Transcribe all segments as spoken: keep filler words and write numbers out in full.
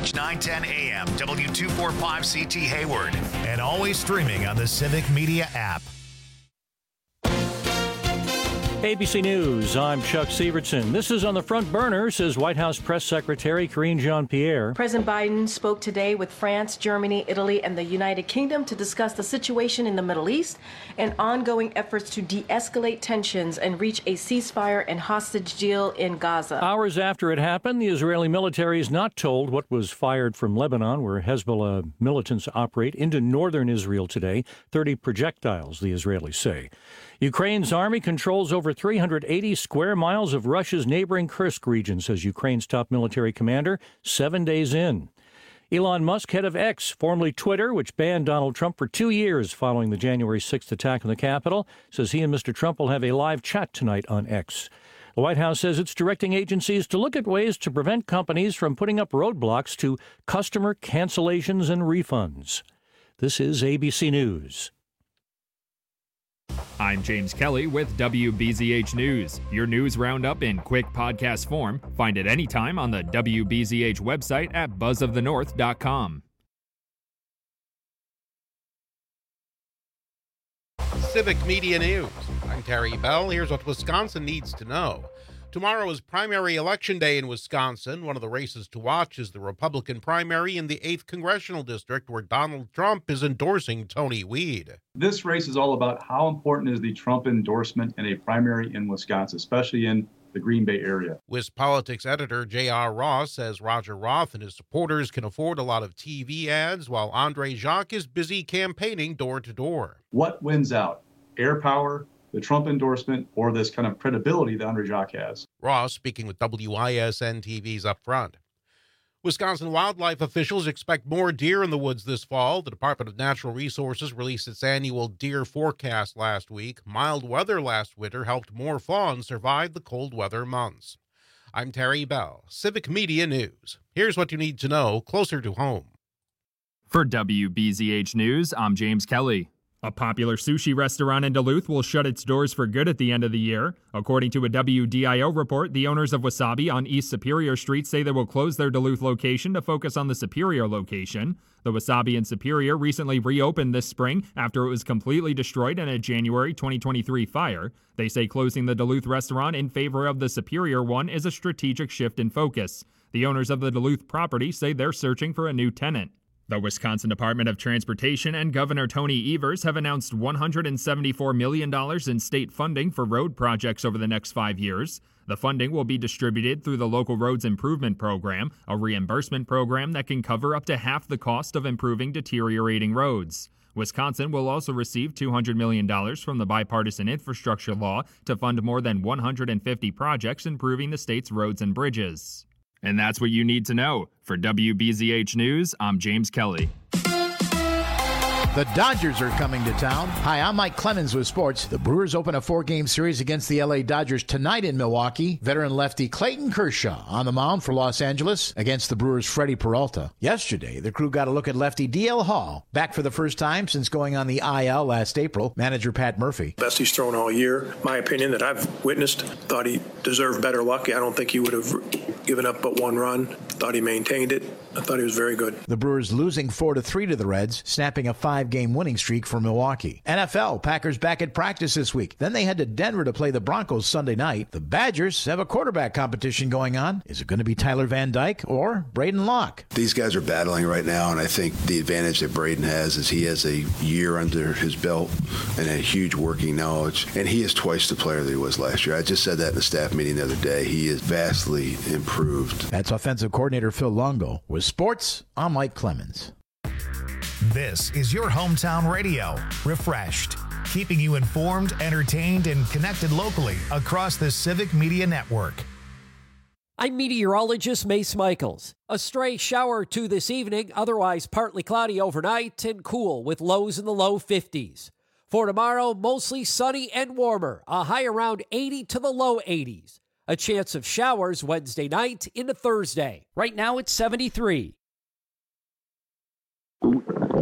H nine ten A M, W two forty-five C T Hayward, and always streaming on the Civic Media app. A B C News, I'm Chuck Severson. This is on the front burner, says White House Press Secretary Karine Jean-Pierre. President Biden spoke today with France, Germany, Italy, and the United Kingdom to discuss the situation in the Middle East and ongoing efforts to de-escalate tensions and reach a ceasefire and hostage deal in Gaza. Hours after it happened, the Israeli military is not told what was fired from Lebanon, where Hezbollah militants operate, into northern Israel today. thirty projectiles, the Israelis say. Ukraine's army controls over three hundred eighty square miles of Russia's neighboring Kursk region, says Ukraine's top military commander, seven days in. Elon Musk, head of X, formerly Twitter, which banned Donald Trump for two years following the January sixth attack on the Capitol, says he and Mister Trump will have a live chat tonight on X. The White House says it's directing agencies to look at ways to prevent companies from putting up roadblocks to customer cancellations and refunds. This is A B C News. I'm James Kelly with W B Z H News, your news roundup in quick podcast form. Find it anytime on the W B Z H website at buzz of the north dot com. Civic Media News. I'm Terry Bell. Here's what Wisconsin needs to know. Tomorrow is primary election day in Wisconsin. One of the races to watch is the Republican primary in the eighth Congressional District, where Donald Trump is endorsing Tony Weed. This race is all about how important is the Trump endorsement in a primary in Wisconsin, especially in the Green Bay area. WisPolitics editor J R. Ross says Roger Roth and his supporters can afford a lot of T V ads, while Andre Jacques is busy campaigning door to door. What wins out? Air power, the Trump endorsement, or this kind of credibility that Andre Jacques has? Ross speaking with W I S N T V's Up Front. Wisconsin wildlife officials expect more deer in the woods this fall. The Department of Natural Resources released its annual deer forecast last week. Mild weather last winter helped more fawns survive the cold weather months. I'm Terry Bell, Civic Media News. Here's what you need to know closer to home. For W B Z H News, I'm James Kelly. A popular sushi restaurant in Duluth will shut its doors for good at the end of the year. According to a W D I O report, the owners of Wasabi on East Superior Street say they will close their Duluth location to focus on the Superior location. The Wasabi in Superior recently reopened this spring after it was completely destroyed in a January twenty twenty-three fire. They say closing the Duluth restaurant in favor of the Superior one is a strategic shift in focus. The owners of the Duluth property say they're searching for a new tenant. The Wisconsin Department of Transportation and Governor Tony Evers have announced one hundred seventy-four million dollars in state funding for road projects over the next five years. The funding will be distributed through the Local Roads Improvement Program, a reimbursement program that can cover up to half the cost of improving deteriorating roads. Wisconsin will also receive two hundred million dollars from the bipartisan infrastructure law to fund more than one hundred fifty projects improving the state's roads and bridges. And that's what you need to know. For W B Z H News, I'm James Kelly. The Dodgers are coming to town. Hi, I'm Mike Clemens with sports. The Brewers open a four-game series against the L A Dodgers tonight in Milwaukee. Veteran lefty Clayton Kershaw on the mound for Los Angeles against the Brewers' Freddie Peralta. Yesterday, the crew got a look at lefty D L Hall, back for the first time since going on the I L last April. Manager Pat Murphy. Best he's thrown all year. My opinion that I've witnessed. Thought he deserved better luck. I don't think he would have given up but one run. Thought he maintained it. I thought he was very good. The Brewers losing four to three to the Reds, snapping a five-game winning streak for Milwaukee. N F L, Packers back at practice this week. Then they head to Denver to play the Broncos Sunday night. The Badgers have a quarterback competition going on. Is it going to be Tyler Van Dyke or Braden Locke? These guys are battling right now, and I think the advantage that Braden has is he has a year under his belt and a huge working knowledge, and he is twice the player that he was last year. I just said that in the staff meeting the other day. He is vastly improved. That's offensive coordinator Phil Longo. With sports, I'm Mike Clemens. This is your hometown radio, Refreshed, keeping you informed, entertained, and connected locally across the Civic Media Network. I'm meteorologist Mace Michaels. A stray shower or two this evening, otherwise partly cloudy overnight and cool with lows in the low fifties. For tomorrow, mostly sunny and warmer, a high around eighty to the low eighties. A chance of showers Wednesday night into Thursday. Right now it's seventy-three.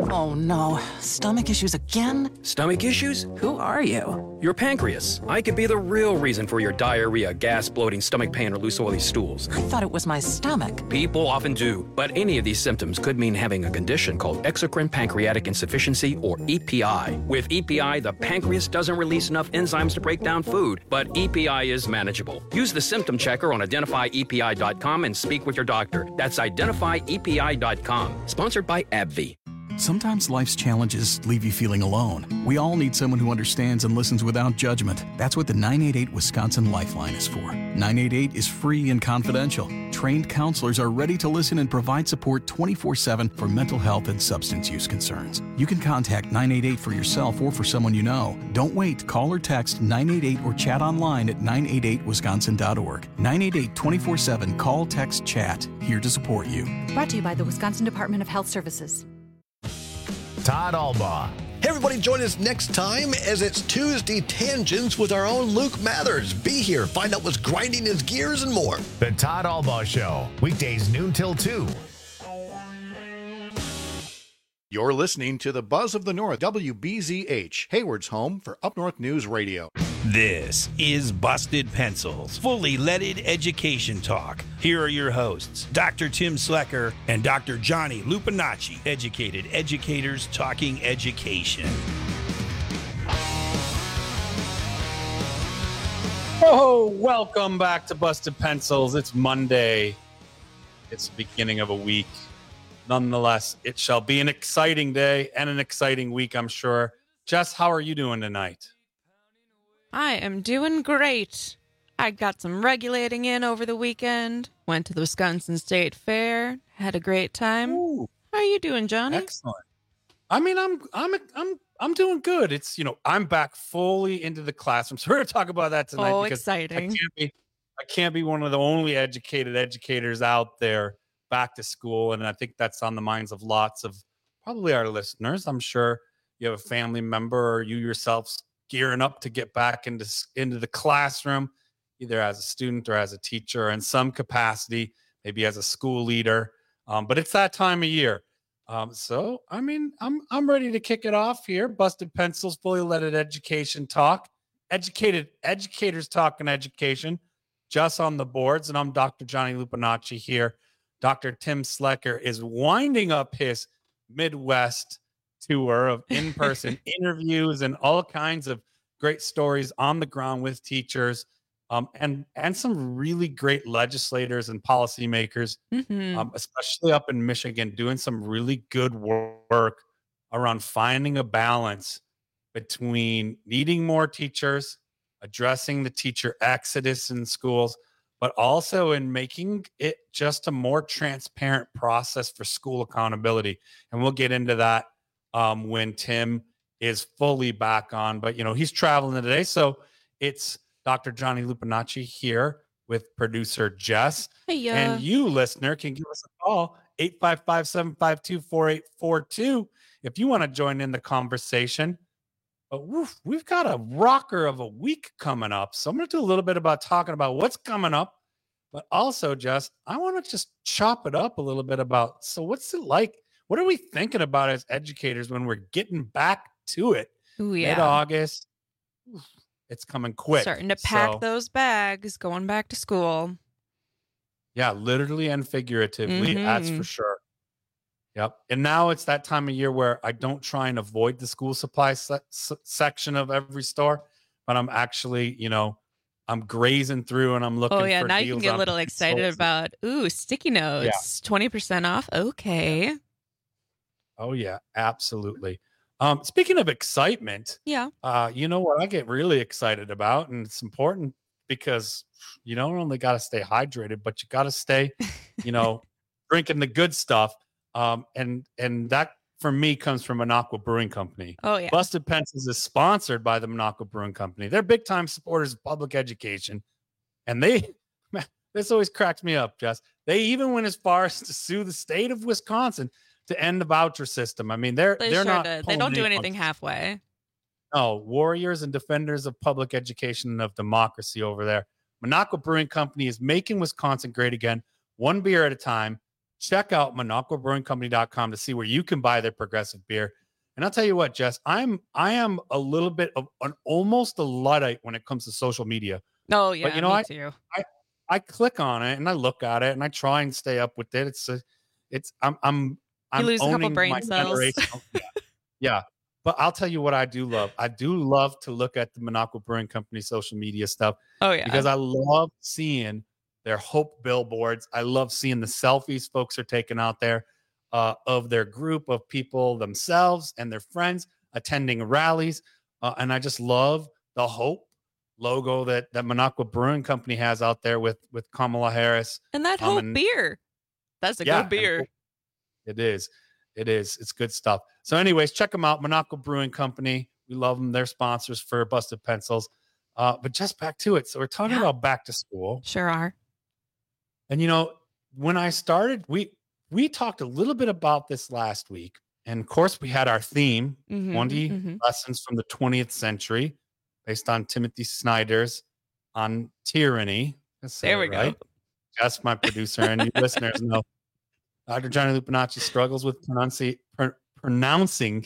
Oh no, stomach issues again? Stomach issues? Who are you? Your pancreas. I could be the real reason for your diarrhea, gas, bloating, stomach pain, or loose oily stools. I thought it was my stomach. People often do, but any of these symptoms could mean having a condition called exocrine pancreatic insufficiency, or E P I. With E P I, the pancreas doesn't release enough enzymes to break down food, but E P I is manageable. Use the symptom checker on identify E P I dot com and speak with your doctor. That's identify E P I dot com. Sponsored by AbbVie. Sometimes life's challenges leave you feeling alone. We all need someone who understands and listens without judgment. That's what the nine eight eight Wisconsin Lifeline is for. nine eight eight is free and confidential. Trained counselors are ready to listen and provide support twenty-four seven for mental health and substance use concerns. You can contact nine eight eight for yourself or for someone you know. Don't wait. Call or text nine eight eight or chat online at nine eight eight wisconsin dot org. nine eight eight twenty-four seven. Call, text, chat. Here to support you. Brought to you by the Wisconsin Department of Health Services. Todd Albaugh. Hey, everybody, join us next time as it's Tuesday Tangents with our own Luke Mathers. Be here, find out what's grinding his gears and more. The Todd Albaugh Show, weekdays noon till two. You're listening to the Buzz of the North, W B Z H, Hayward's home for Up North News Radio. This is Busted Pencils, fully leaded education talk. Here are your hosts, Doctor Tim Slecker and Doctor Johnny Lupinacci, educated educators talking education. Oh, welcome back to Busted Pencils. It's Monday. It's the beginning of a week. Nonetheless, it shall be an exciting day and an exciting week, I'm sure. Jess, how are you doing tonight? I am doing great. I got some regulating in over the weekend. Went to the Wisconsin State Fair. Had a great time. Ooh. How are you doing, Johnny? Excellent. I mean, I'm I'm I'm I'm doing good. It's, you know, I'm back fully into the classroom. So we're going to talk about that tonight. Oh, because exciting. I can't be I can't be one of the only educated educators out there back to school. And I think that's on the minds of lots of probably our listeners. I'm sure you have a family member or you yourself gearing up to get back into, into the classroom, either as a student or as a teacher in some capacity, maybe as a school leader. Um, but it's that time of year. Um, so, I mean, I'm I'm ready to kick it off here. Busted Pencils, fully leaded education talk, educated educators talking education, just on the boards. And I'm Doctor Johnny Lupinacci here. Doctor Tim Slecker is winding up his Midwest tour of in-person interviews and all kinds of great stories on the ground with teachers, um, and and some really great legislators and policymakers, mm-hmm. um, especially up in Michigan, doing some really good work around finding a balance between needing more teachers, addressing the teacher exodus in schools, but also in making it just a more transparent process for school accountability. And we'll get into that um, when Tim is fully back on. But, you know, he's traveling today. So it's Doctor Johnny Lupinacci here with producer Jess. Hey, uh... And you, listener, can give us a call, eight five five, seven five two, four eight four two, if you want to join in the conversation. But woof, we've got a rocker of a week coming up. So I'm going to do a little bit about talking about what's coming up, but also just, I want to just chop it up a little bit about, so what's it like? What are we thinking about as educators when we're getting back to it? Ooh, yeah. Mid-August, it's coming quick. Starting to pack so, those bags, going back to school. Yeah, literally and figuratively, Mm-hmm. that's for sure. Yep. And now it's that time of year where I don't try and avoid the school supply se- se- section of every store, but I'm actually, you know, I'm grazing through and I'm looking for Oh, yeah. deals. Now you can get a little excited pencils. about, ooh, sticky notes, yeah. twenty percent off. Okay. Oh, yeah, absolutely. Um, speaking of excitement, yeah, uh, you know what I get really excited about, and it's important because you don't only got to stay hydrated, but you got to stay, you know, drinking the good stuff. Um, and and that for me comes from Minocqua Brewing Company. Oh, yeah. Busted Pencils is sponsored by the Minocqua Brewing Company. They're big time supporters of public education, and they, man, this always cracks me up, Jess. They even went as far as to sue the state of Wisconsin to end the voucher system. I mean, they're they they're sure not. did. They don't do anything halfway. No, warriors and defenders of public education and of democracy over there. Minocqua Brewing Company is making Wisconsin great again, one beer at a time. check out Minocqua Brewing Company dot com to see where you can buy their progressive beer. And I'll tell you what, Jess, I'm I am a little bit of an almost a Luddite when it comes to social media. Oh yeah, but you know, me I, too. I I click on it and I look at it and I try and stay up with it. It's a, it's I'm I'm I'm You lose a couple owning brain my cells. generational- yeah. yeah. But I'll tell you what I do love. I do love to look at the Minocqua Brewing Company social media stuff. Oh yeah, Because I love seeing their hope billboards. I love seeing the selfies folks are taking out there uh, of their group of people themselves and their friends attending rallies. Uh, and I just love the hope logo that that Minocqua Brewing Company has out there with with Kamala Harris. and that Um, whole and- beer. That's a Yeah, good and beer. It is. It is. It's good stuff. So anyways, check them out. Minocqua Brewing Company. We love them. They're sponsors for Busted Pencils. Uh, but just back to it. So we're talking Yeah. about back to school. Sure are. And you know, when I started, we we talked a little bit about this last week. And of course, we had our theme, Mhm, twenty mhm. lessons from the twentieth century, based on Timothy Snyder's on tyranny. Let's say There we it go. right. Just my producer and you listeners know Doctor Johnny Lupinacci struggles with pronunci- pr- pronouncing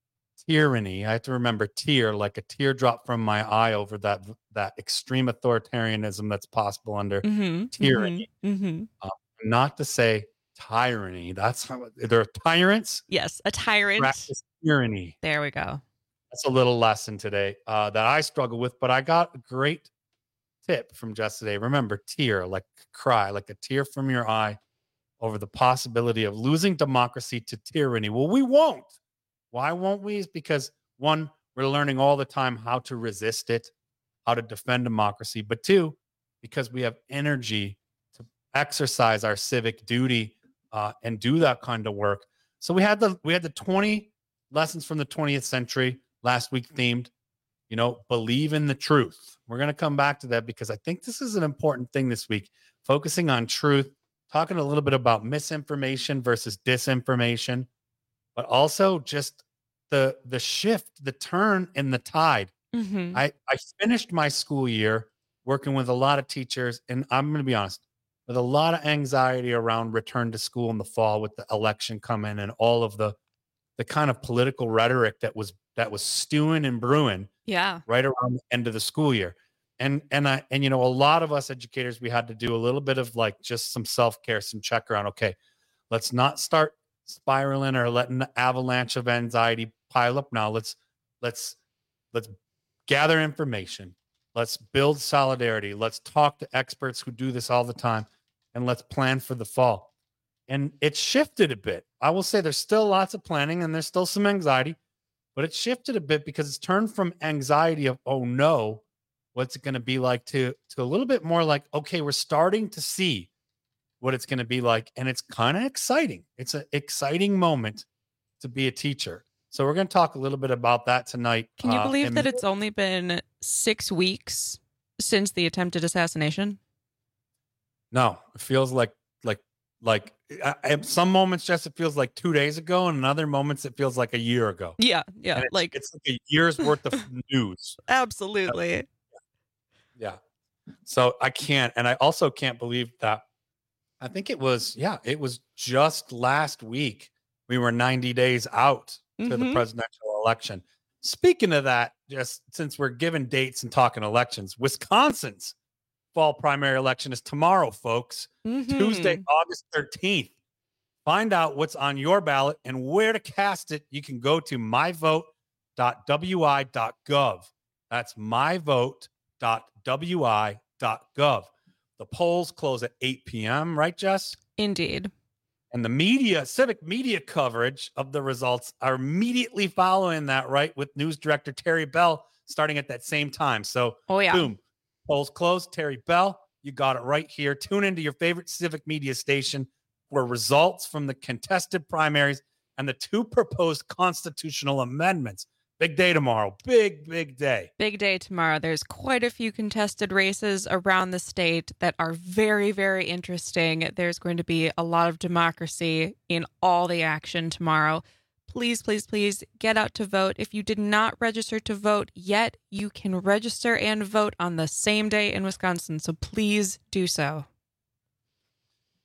tyranny. I have to remember tear, like a teardrop from my eye over that that extreme authoritarianism that's possible under Mhm, tyranny. mhm, mhm. Uh, not to say tyranny. That's how they're tyrants. Yes, a tyrant. Practice tyranny. There we go. That's a little lesson today uh, that I struggle with, but I got a great tip from Jess today. Remember, tear, like cry, like a tear from your eye over the possibility of losing democracy to tyranny. Well, we won't. Why won't we? Is because one, we're learning all the time how to resist it, how to defend democracy. But two, because we have energy to exercise our civic duty uh, and do that kind of work. So we had the we had the twenty lessons from the twentieth century last week themed, you know, believe in the truth. We're going to come back to that because I think this is an important thing this week, focusing on truth, talking a little bit about misinformation versus disinformation, but also just the the shift, the turn in the tide. Mhm. I, I finished my school year working with a lot of teachers, and I'm going to be honest, with a lot of anxiety around return to school in the fall with the election coming and all of the the kind of political rhetoric that was that was stewing and brewing Yeah. right around the end of the school year. And and I and you know, a lot of us educators, we had to do a little bit of like just some self-care, some check around. Okay, let's not start spiraling or letting the avalanche of anxiety pile up now. Let's let's let's gather information. Let's build solidarity. Let's talk to experts who do this all the time, and let's plan for the fall. And it shifted a bit. I will say there's still lots of planning and there's still some anxiety, but it shifted a bit because it's turned from anxiety of, oh no, what's it going to be like, to, to a little bit more like, okay, we're starting to see what it's going to be like. And it's kind of exciting. It's an exciting moment to be a teacher. So we're going to talk a little bit about that tonight. Can you uh, believe and- that it's only been six weeks since the attempted assassination? No, it feels like, like, like I, I- some moments, Jess, it feels like two days ago, and in other moments, it feels like a year ago. Yeah, yeah, And it's, like it's like a year's worth of news. absolutely. Yeah. So I can't, and I also can't believe that. I think it was, yeah, it was just last week we were ninety days out to the Mhm. presidential election. Speaking of that, just since we're giving dates and talking elections, Wisconsin's fall primary election is tomorrow, folks. Mhm. Tuesday, August thirteenth. Find out what's on your ballot and where to cast it. You can go to my vote dot w i dot gov. That's my vote dot w i dot gov. The polls close at eight p.m., right, Jess? Indeed. And the media, civic media coverage of the results are immediately following that, right? With news director Terry Bell starting at that same time. So, Oh, yeah. boom, polls closed. Terry Bell, you got it right here. Tune into your favorite civic media station for results from the contested primaries and the two proposed constitutional amendments. Big day tomorrow. Big, big day. Big day tomorrow. There's quite a few contested races around the state that are very, very interesting. There's going to be a lot of democracy in all the action tomorrow. Please, please, please get out to vote. If you did not register to vote yet, you can register and vote on the same day in Wisconsin. So please do so.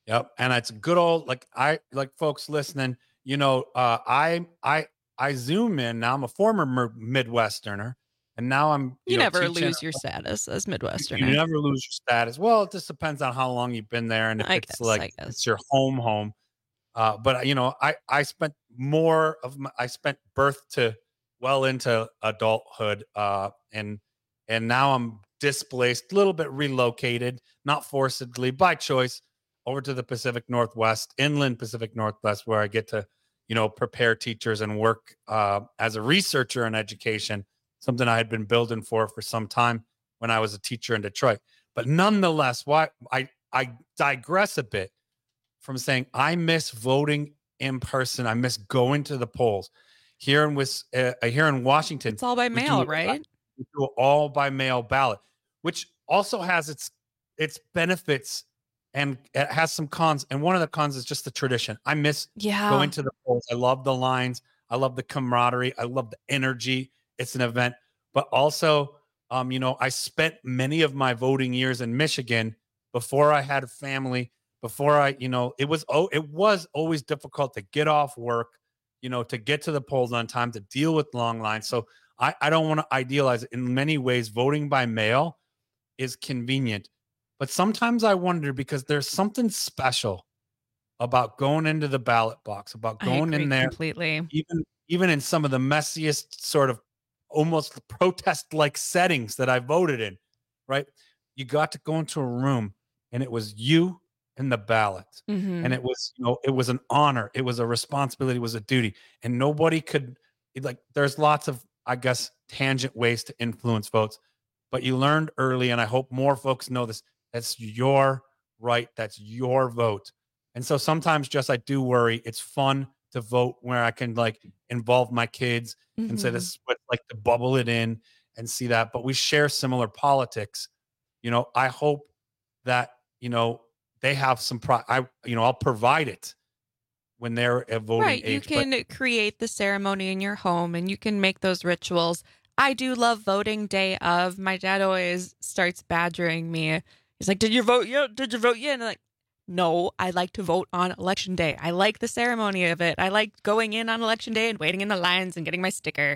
Yep. And it's good old, like I, like folks listening, you know, uh, I, I, I zoom in now. I'm a former Midwesterner, and now I'm, you, you know, never teaching. lose your status as Midwesterner. You never lose your status. Well, it just depends on how long you've been there. And if I it's guess, like, it's your home, home. Uh, but you know, I, I spent more of my, I spent birth to well into adulthood. Uh, and, and now I'm displaced, a little bit relocated, not forcibly, by choice, over to the Pacific Northwest, inland Pacific Northwest, where I get to, you know, prepare teachers and work uh, as a researcher in education, something I had been building for for some time when I was a teacher in Detroit. But nonetheless, why I, I digress a bit from saying I miss voting in person. I miss going to the polls. Here in, uh, here in Washington, it's all by mail, right? We do all by mail ballot, which also has its its benefits. And it has some cons. And one of the cons is just the tradition. I miss yeah. going to the polls. I love the lines. I love the camaraderie. I love the energy. It's an event. But also, um, you know, I spent many of my voting years in Michigan before I had a family, before I, you know, it was, oh, it was always difficult to get off work, you know, to get to the polls on time, to deal with long lines. So I, I don't want to idealize it. In many ways, voting by mail is convenient. But sometimes I wonder, because there's something special about going into the ballot box, about going in there completely, even even in some of the messiest sort of almost protest-like settings that I voted in, right? You got to go into a room and it was you and the ballot. Mm-hmm. And it was, you know, it was an honor. It was a responsibility. It was a duty. And nobody could, like, there's lots of, I guess, tangent ways to influence votes. But you learned early, and I hope more folks know this, that's your right. That's your vote. And so sometimes just I do worry. It's fun to vote where I can like involve my kids mm-hmm. and say this is what like to bubble it in and see that. But we share similar politics. You know, I hope that, you know, they have some pro I, you know, I'll provide it when they're a voting right. age. You can but- create the ceremony in your home and you can make those rituals. I do love voting day of. My dad always starts badgering me. He's like, did you vote yet? Did you vote yet? And I'm like, no, I like to vote on election day. I like the ceremony of it. I like going in on election day and waiting in the lines and getting my sticker.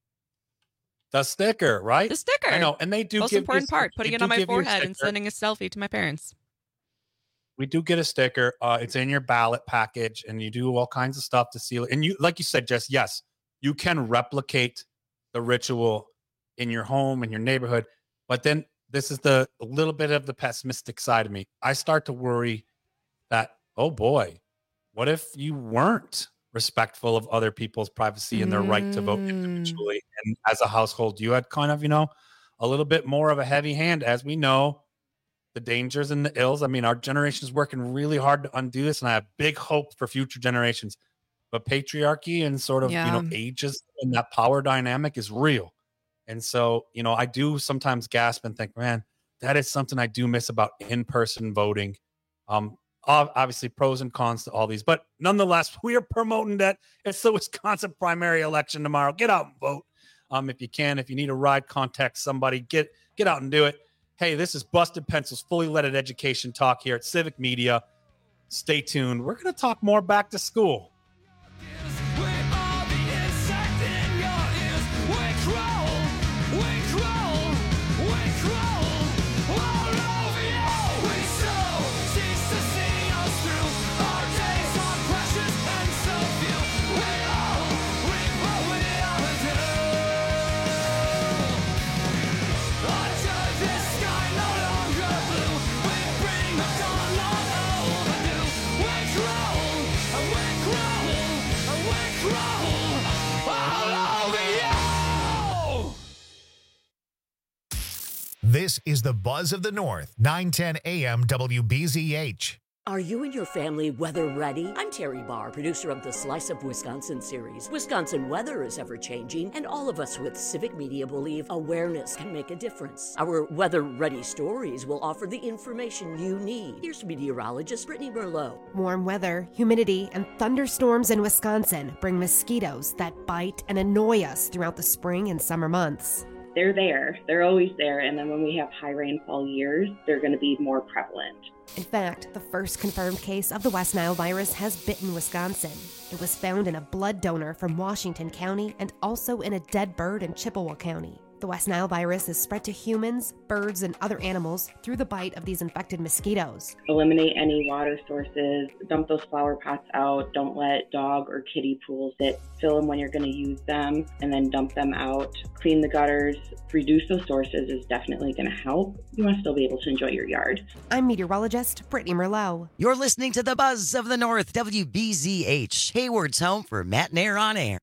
The sticker, right? The sticker. I know. And they do Most give important you, part, putting they it on do my give you a forehead and sticker. sending a selfie to my parents. We do get a sticker. Uh, it's in your ballot package, and you do all kinds of stuff to seal it. And you, like you said, Jess, yes, you can replicate the ritual in your home, in your neighborhood. But then this is the a little bit of the pessimistic side of me. I start to worry that, oh boy, what if you weren't respectful of other people's privacy and their mm. right to vote individually? And as a household, you had kind of, you know, a little bit more of a heavy hand, as we know the dangers and the ills. I mean, our generation is working really hard to undo this, and I have big hope for future generations. But patriarchy and sort of, yeah. you know, ages and that power dynamic is real. And so, you know, I do sometimes gasp and think, man, that is something I do miss about in-person voting. Um, obviously pros and cons to all these, but nonetheless, we are promoting that. It's the Wisconsin primary election tomorrow. Get out and vote. Um, if you can, if you need a ride, contact somebody, get, get out and do it. Hey, this is Busted Pencils, fully leaded education talk here at Civic Media. Stay tuned. We're going to talk more back to school. This is the Buzz of the North, nine ten A M W B Z H. Are you and your family weather ready? I'm Terry Barr, producer of the Slice of Wisconsin series. Wisconsin weather is ever-changing, and all of us with Civic Media believe awareness can make a difference. Our weather-ready stories will offer the information you need. Here's meteorologist Brittany Merlot. Warm weather, humidity, and thunderstorms in Wisconsin bring mosquitoes that bite and annoy us throughout the spring and summer months. They're there. They're always there. And then when we have high rainfall years, they're going to be more prevalent. In fact, the first confirmed case of the West Nile virus has bitten Wisconsin. It was found in a blood donor from Washington County and also in a dead bird in Chippewa County. The West Nile virus is spread to humans, birds, and other animals through the bite of these infected mosquitoes. Eliminate any water sources, dump those flower pots out, don't let dog or kiddie pools sit, fill them when you're going to use them, and then dump them out. Clean the gutters, reduce those sources is definitely going to help. You want to still be able to enjoy your yard. I'm meteorologist Brittany Merlot. You're listening to the Buzz of the North, W B Z H, Hayward's home for Matt Nair on air.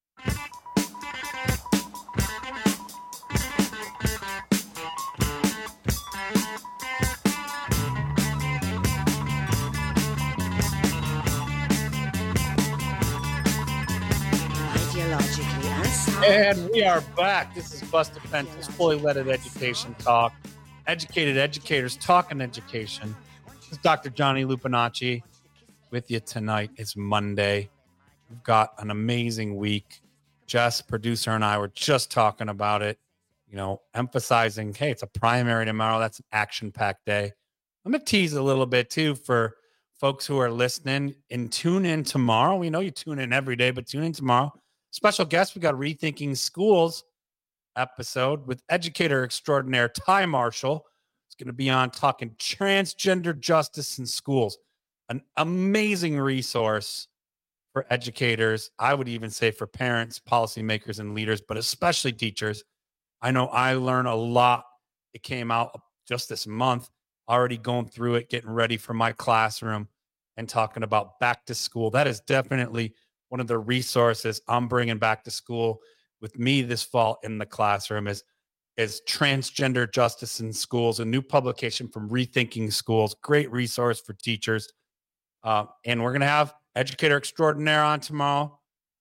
And we are back. This is Busted Pencils, fully leaded education talk. Educated educators talking education. This is Doctor Johnny Lupinacci with you tonight. It's Monday. We've got an amazing week. Jess, producer, and I were just talking about it, you know, emphasizing, hey, it's a primary tomorrow. That's an action-packed day. I'm going to tease a little bit, too, for folks who are listening. And tune in tomorrow. We know you tune in every day, but tune in tomorrow. Special guest, we got Rethinking Schools episode with educator extraordinaire Ty Marshall. It's going to be on talking transgender justice in schools. An amazing resource for educators. I would even say for parents, policymakers, and leaders, but especially teachers. I know I learned a lot. It came out just this month, already going through it, getting ready for my classroom and talking about back to school. That is definitely one of the resources I'm bringing back to school with me this fall in the classroom is, is Transgender Justice in Schools, a new publication from Rethinking Schools. Great resource for teachers. Uh, and we're going to have educator extraordinaire on tomorrow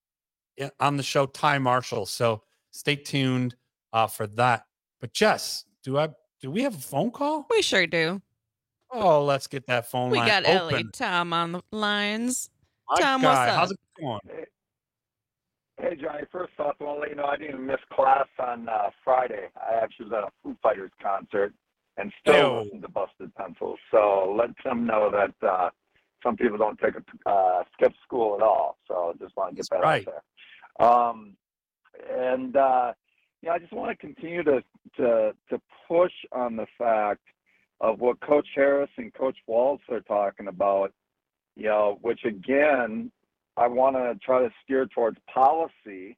on the show, Ty Marshall. So stay tuned uh, for that. But Jess, do I do we have a phone call? We sure do. Oh, let's get that phone we line got open. Ellie Tom on the lines. My Tom, guy, what's up? how's it going? Hey, hey, Johnny. First off, I want to let you know I didn't even miss class on uh, Friday. I actually was at a Foo Fighters concert and still Ew. listened to Busted Pencils. So let them know that uh, some people don't take a uh, skip school at all. So just want to get That's that right. out there. Um, and uh, yeah, I just want to continue to, to to push on the fact of what Coach Harris and Coach Waltz are talking about. You know, which again, I want to try to steer towards policy,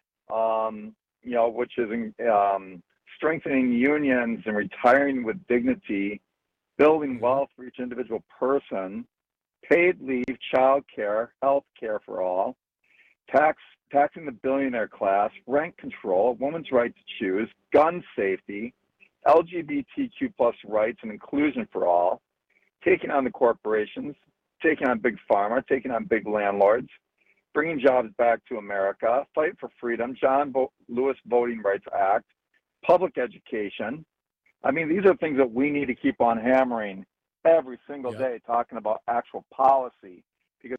um, you know, which is um, strengthening unions and retiring with dignity, building wealth for each individual person, paid leave, child care, health care for all, tax taxing the billionaire class, rent control, women's right to choose, gun safety, L G B T Q plus rights and inclusion for all, taking on the corporations, taking on big pharma, taking on big landlords, bringing jobs back to America, fight for freedom, John Bo- Lewis Voting Rights Act, public education. I mean, these are things that we need to keep on hammering every single Yeah. day, talking about actual policy. Because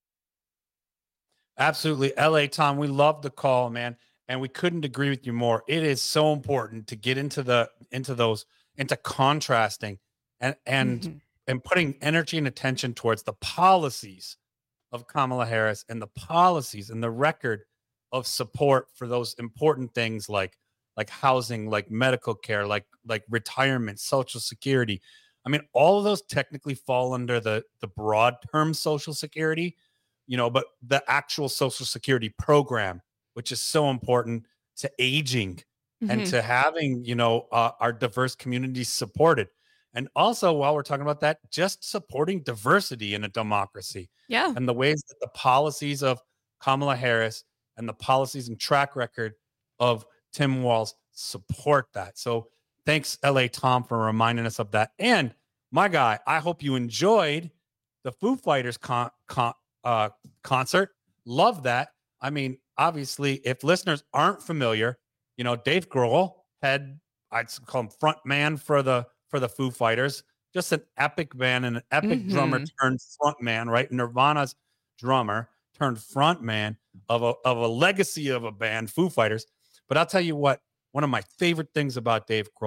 Absolutely. L A Tom, we love the call, man. And we couldn't agree with you more. It is so important to get into the into those into contrasting and and Mhm. and putting energy and attention towards the policies of Kamala Harris and the policies and the record of support for those important things like like housing, like medical care, like like retirement, Social Security. I mean, all of those technically fall under the the broad term Social Security, you know, but the actual Social Security program, which is so important to aging and Mhm. to having, you know, uh, our diverse communities supported. And also, while we're talking about that, just supporting diversity in a democracy. Yeah. And the ways that the policies of Kamala Harris and the policies and track record of Tim Walz support that. So thanks, L A Tom, for reminding us of that. And my guy, I hope you enjoyed the Foo Fighters con- con- uh, concert. Love that. I mean, obviously, if listeners aren't familiar, you know, Dave Grohl had, I'd call him front man for the for the Foo Fighters, just an epic band and an epic Mhm. drummer turned front man, right? Nirvana's drummer turned front man of a of a legacy of a band, Foo Fighters. But I'll tell you what, one of my favorite things about Dave Grohl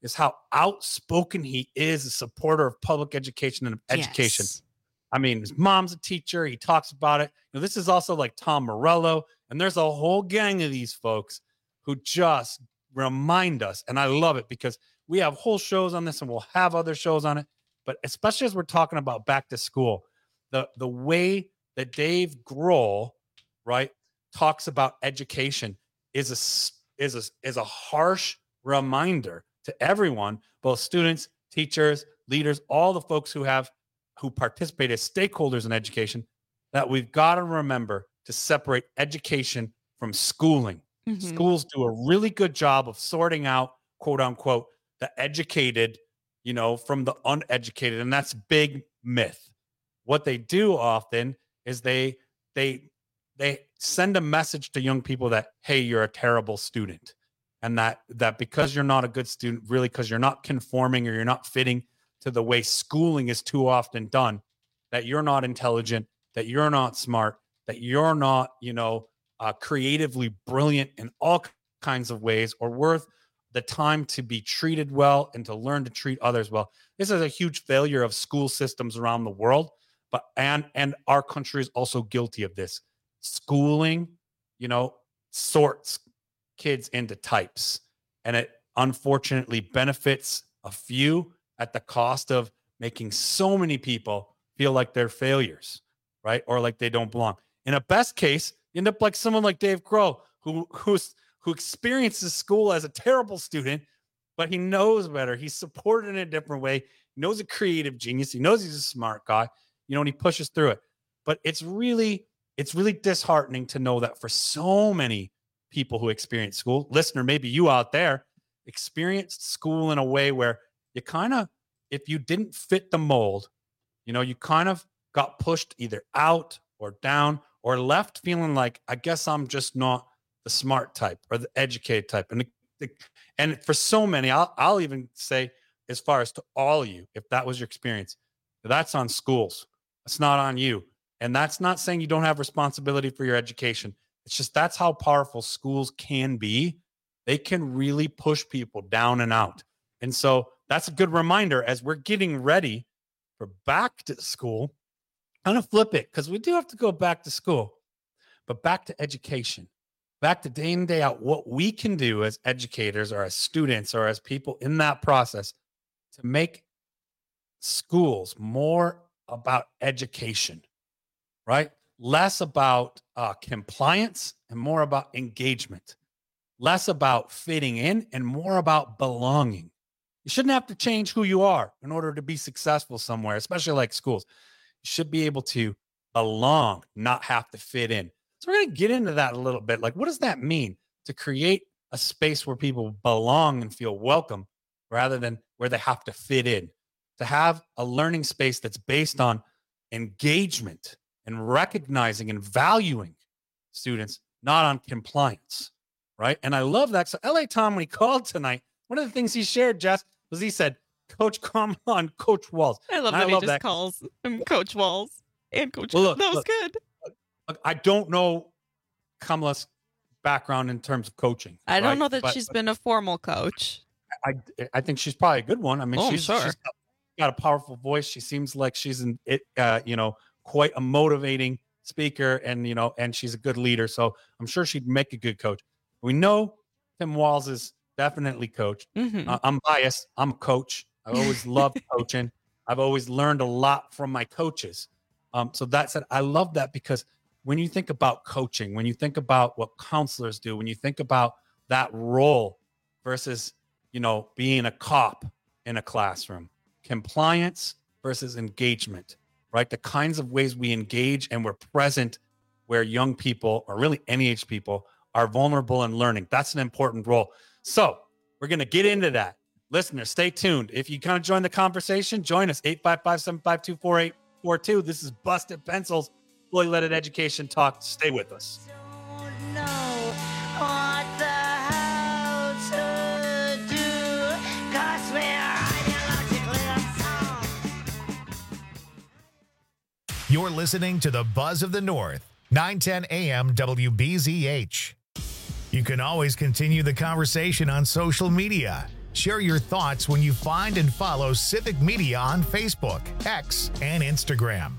is how outspoken he is, a supporter of public education and education. Yes. I mean, his mom's a teacher. He talks about it. You know, this is also like Tom Morello, and there's a whole gang of these folks who just remind us. And I love it because we have whole shows on this and we'll have other shows on it. But especially as we're talking about back to school, the, the way that Dave Grohl, right, talks about education is a, is a, is a harsh reminder to everyone, both students, teachers, leaders, all the folks who have who participate as stakeholders in education, that we've got to remember to separate education from schooling. Mm-hmm. Schools do a really good job of sorting out, quote unquote, the educated, you know, from the uneducated. And that's big myth. What they do often is they, they, they send a message to young people that, hey, you're a terrible student. And that, that because you're not a good student, really, because you're not conforming or you're not fitting to the way schooling is too often done, that you're not intelligent, that you're not smart, that you're not, you know, uh, creatively brilliant in all kinds of ways or worth the time to be treated well and to learn to treat others well. This is a huge failure of school systems around the world, but and and our country is also guilty of this. Schooling, you know, sorts kids into types, and it unfortunately benefits a few at the cost of making so many people feel like they're failures, right? Or like they don't belong. In a best case, you end up like someone like Dave Grohl, who who's who experiences school as a terrible student, but he knows better. He's supported in a different way. He knows a creative genius. He knows he's a smart guy, you know, and he pushes through it. But it's really, it's really disheartening to know that for so many people who experience school, listener, maybe you out there, experienced school in a way where you kind of, if you didn't fit the mold, you know, you kind of got pushed either out or down or left feeling like, I guess I'm just not the smart type or the educated type. And the, and for so many, I'll, I'll even say, as far as to all of you, if that was your experience, that's on schools. That's not on you. And that's not saying you don't have responsibility for your education. It's just that's how powerful schools can be. They can really push people down and out. And so that's a good reminder as we're getting ready for back to school. I'm going to flip it because we do have to go back to school, but back to education, back to day in, day out, what we can do as educators or as students or as people in that process to make schools more about education, right? Less about uh, compliance and more about engagement, less about fitting in and more about belonging. You shouldn't have to change who you are in order to be successful somewhere, especially like schools. You should be able to belong, not have to fit in. So we're going to get into that a little bit. Like, what does that mean to create a space where people belong and feel welcome rather than where they have to fit in? To have a learning space that's based on engagement and recognizing and valuing students, not on compliance, right? And I love that. So L A Tom, when he called tonight, one of the things he shared, Jess, was he said, Coach Kamala, Coach Walls. I love and that I he love just that. calls him Coach Walls and Coach. Well, look, that was look, good. Look, I don't know Kamala's background in terms of coaching. I don't right? know that But she's been a formal coach. I I think she's probably a good one. I mean, Oh, I'm she's, sure. she's got, got a powerful voice. She seems like she's an it, uh, you know, quite a motivating speaker, and you know, and she's a good leader. So I'm sure she'd make a good coach. We know Tim Walz is definitely coached. Mhm. Uh, I'm biased. I'm a coach. I always loved coaching. I've always learned a lot from my coaches. Um, so that said, I love that because when you think about coaching, when you think about what counselors do, when you think about that role versus, you know, being a cop in a classroom, compliance versus engagement, right? The kinds of ways we engage and we're present where young people, or really any age people, are vulnerable and learning. That's an important role. So we're going to get into that. Listeners, stay tuned. If you kind of join the conversation, join us, eight five five, seven five two, four eight four two. This is Busted Pencils, fully leaded education talk. Stay with us. You're listening to the Buzz of the North, nine ten A M W B Z H. You can always continue the conversation on social media. Share your thoughts when you find and follow Civic Media on Facebook, X, and Instagram.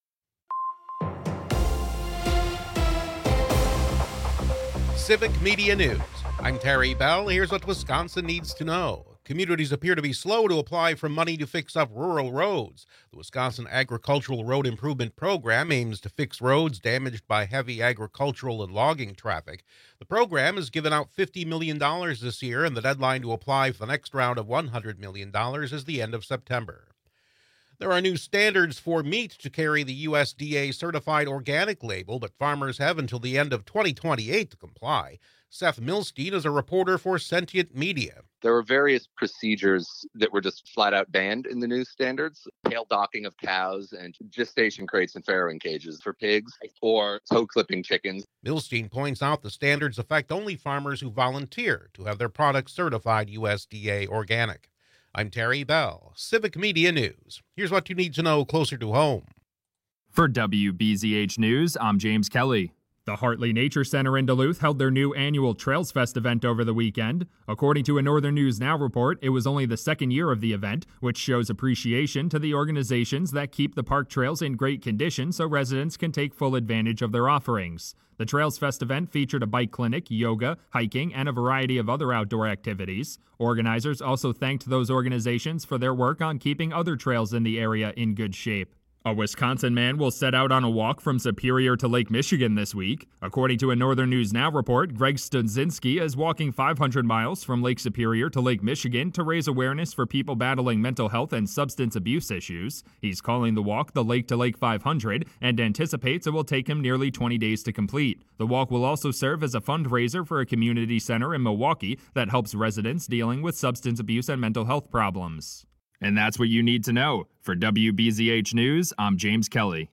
Civic Media News. I'm Terry Bell. Here's what Wisconsin needs to know. Communities appear to be slow to apply for money to fix up rural roads. The Wisconsin Agricultural Road Improvement Program aims to fix roads damaged by heavy agricultural and logging traffic. The program has given out fifty million dollars this year, and the deadline to apply for the next round of one hundred million dollars is the end of September. There are new standards for meat to carry the U S D A certified organic label, but farmers have until the end of twenty twenty-eight to comply. Seth Milstein is a reporter for Sentient Media. There were various procedures that were just flat out banned in the new standards. Tail docking of cows and gestation crates and farrowing cages for pigs or toe clipping chickens. Milstein points out the standards affect only farmers who volunteer to have their products certified U S D A organic. I'm Terry Bell, Civic Media News. Here's what you need to know closer to home. For W B Z H News, I'm James Kelly. The Hartley Nature Center in Duluth held their new annual Trails Fest event over the weekend. According to a Northern News Now report, it was only the second year of the event, which shows appreciation to the organizations that keep the park trails in great condition so residents can take full advantage of their offerings. The Trails Fest event featured a bike clinic, yoga, hiking, and a variety of other outdoor activities. Organizers also thanked those organizations for their work on keeping other trails in the area in good shape. A Wisconsin man will set out on a walk from Superior to Lake Michigan this week. According to a Northern News Now report, Greg Studzinski is walking five hundred miles from Lake Superior to Lake Michigan to raise awareness for people battling mental health and substance abuse issues. He's calling the walk the Lake to Lake five hundred and anticipates it will take him nearly twenty days to complete. The walk will also serve as a fundraiser for a community center in Milwaukee that helps residents dealing with substance abuse and mental health problems. And that's what you need to know. For W B Z H News, I'm James Kelly.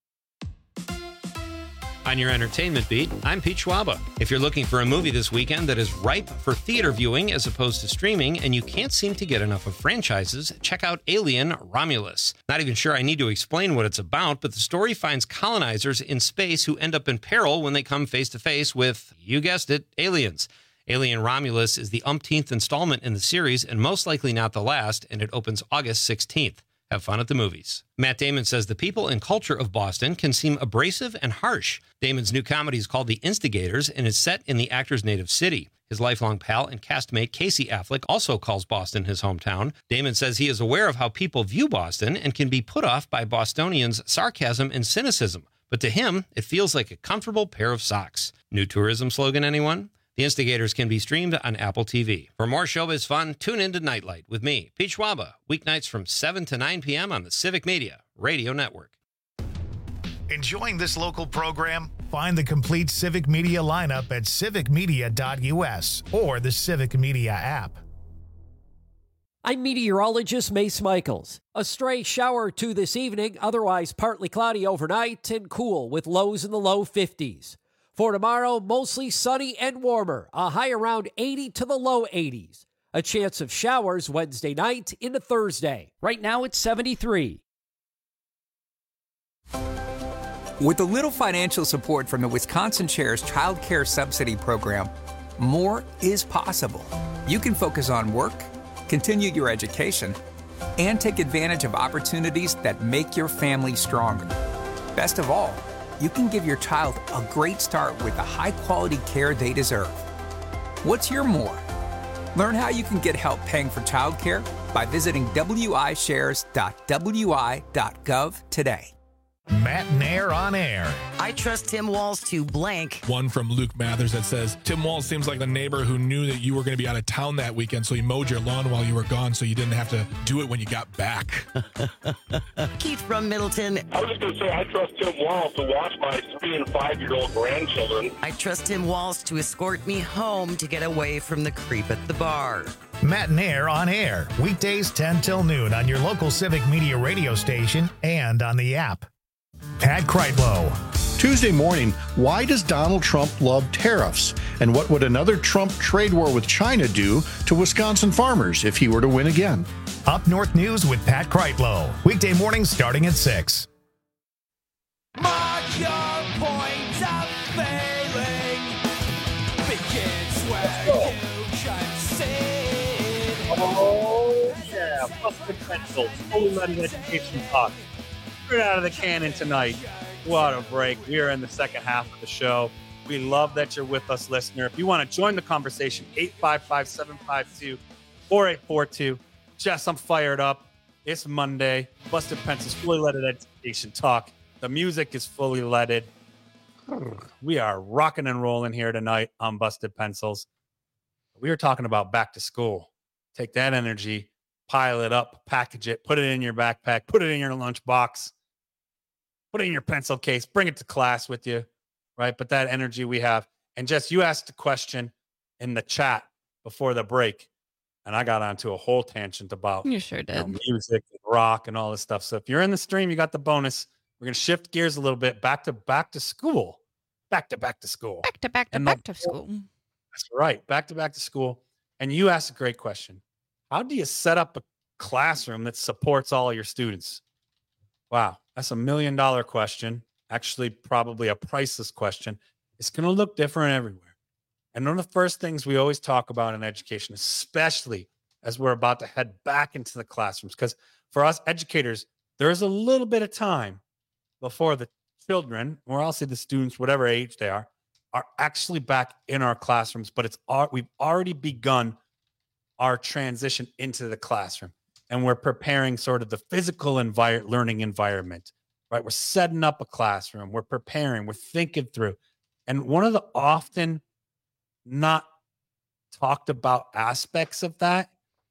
On your entertainment beat, I'm Pete Schwaba. If you're looking for a movie this weekend that is ripe for theater viewing as opposed to streaming, and you can't seem to get enough of franchises, check out Alien: Romulus. Not even sure I need to explain what it's about, but the story finds colonizers in space who end up in peril when they come face to face with, you guessed it, aliens. Alien: Romulus is the umpteenth installment in the series and most likely not the last, and it opens August sixteenth. Have fun at the movies. Matt Damon says the people and culture of Boston can seem abrasive and harsh. Damon's new comedy is called The Instigators and is set in the actor's native city. His lifelong pal and castmate Casey Affleck also calls Boston his hometown. Damon says he is aware of how people view Boston and can be put off by Bostonians' sarcasm and cynicism. But to him, it feels like a comfortable pair of socks. New tourism slogan, anyone? The Instigators can be streamed on Apple T V. For more showbiz fun, tune in to Nightlight with me, Pete Schwaba, weeknights from seven to nine p.m. on the Civic Media Radio Network. Enjoying this local program? Find the complete Civic Media lineup at civic media dot u s or the Civic Media app. I'm meteorologist Mace Michaels. A stray shower or two this evening, otherwise partly cloudy overnight and cool with lows in the low fifties. For tomorrow, mostly sunny and warmer, a high around eighty to the low eighties. A chance of showers Wednesday night into Thursday. Right now it's seventy-three. With a little financial support from the Wisconsin Chair's Child Care Subsidy Program, more is possible. You can focus on work, continue your education, and take advantage of opportunities that make your family stronger. Best of all, you can give your child a great start with the high-quality care they deserve. What's your more? Learn how you can get help paying for childcare by visiting w i shares dot w i dot gov today. Matt Nair on air. I trust Tim Walz to blank. One from Luke Mathers that says, Tim Walz seems like the neighbor who knew that you were going to be out of town that weekend, so he mowed your lawn while you were gone so you didn't have to do it when you got back. Keith from Middleton. I was just going to say, I trust Tim Walz to watch my three and five-year-old grandchildren. I trust Tim Walz to escort me home to get away from the creep at the bar. Matt Nair on air, weekdays ten till noon on your local Civic Media radio station and on the app. Pat Kreitlow. Tuesday morning, why does Donald Trump love tariffs? And what would another Trump trade war with China do to Wisconsin farmers if he were to win again? Up North News with Pat Kreitlow. Weekday mornings starting at six. Mark your point of failing begins where you can see. Oh, yeah. Busted Pencils, fully loaded education talk. Straight out of the cannon tonight. What a break. We are in the second half of the show. We love that you're with us, listener. If you want to join the conversation, eight five five, seven five two, four eight four two. Jess, I'm fired up. It's Monday. Busted Pencils, fully loaded education talk. The music is fully leaded. We are rocking and rolling here tonight on Busted Pencils. We were talking about back to school. Take that energy, pile it up, package it, put it in your backpack, put it in your lunchbox, put it in your pencil case, bring it to class with you, right? But that energy we have. And Jess, you asked a question in the chat before the break, and I got onto a whole tangent about you sure did. You know, music and rock and all this stuff. So if you're in the stream, you got the bonus. We're going to shift gears a little bit back to back to school. Back to back to school. Back to back to and back the, to school. That's right. Back to back to school. And you asked a great question. How do you set up a classroom that supports all your students? Wow. That's a million dollar question. Actually, probably a priceless question. It's going to look different everywhere. And one of the first things we always talk about in education, especially as we're about to head back into the classrooms, because for us educators, there is a little bit of time before the children, or I'll say the students, whatever age they are, are actually back in our classrooms, but it's we've already begun our transition into the classroom, and we're preparing sort of the physical envir- learning environment, right? We're setting up a classroom, we're preparing, we're thinking through. And one of the often not talked about aspects of that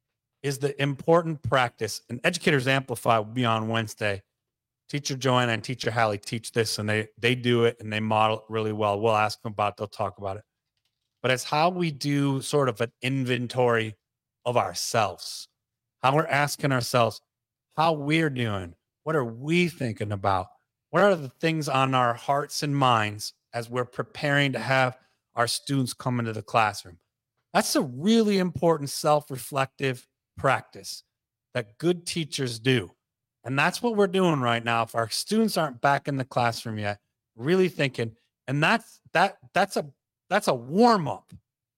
is the important practice. And Educators Amplify will be on Wednesday. Teacher Joanna and Teacher Hallie teach this, and they they do it and they model it really well. We'll ask them about it. They'll talk about it. But it's how we do sort of an inventory of ourselves, how we're asking ourselves how we're doing. What are we thinking about? What are the things on our hearts and minds as we're preparing to have our students come into the classroom? That's a really important self-reflective practice that good teachers do. And that's what we're doing right now. If our students aren't back in the classroom yet, really thinking, and that's that that's a that's a warm-up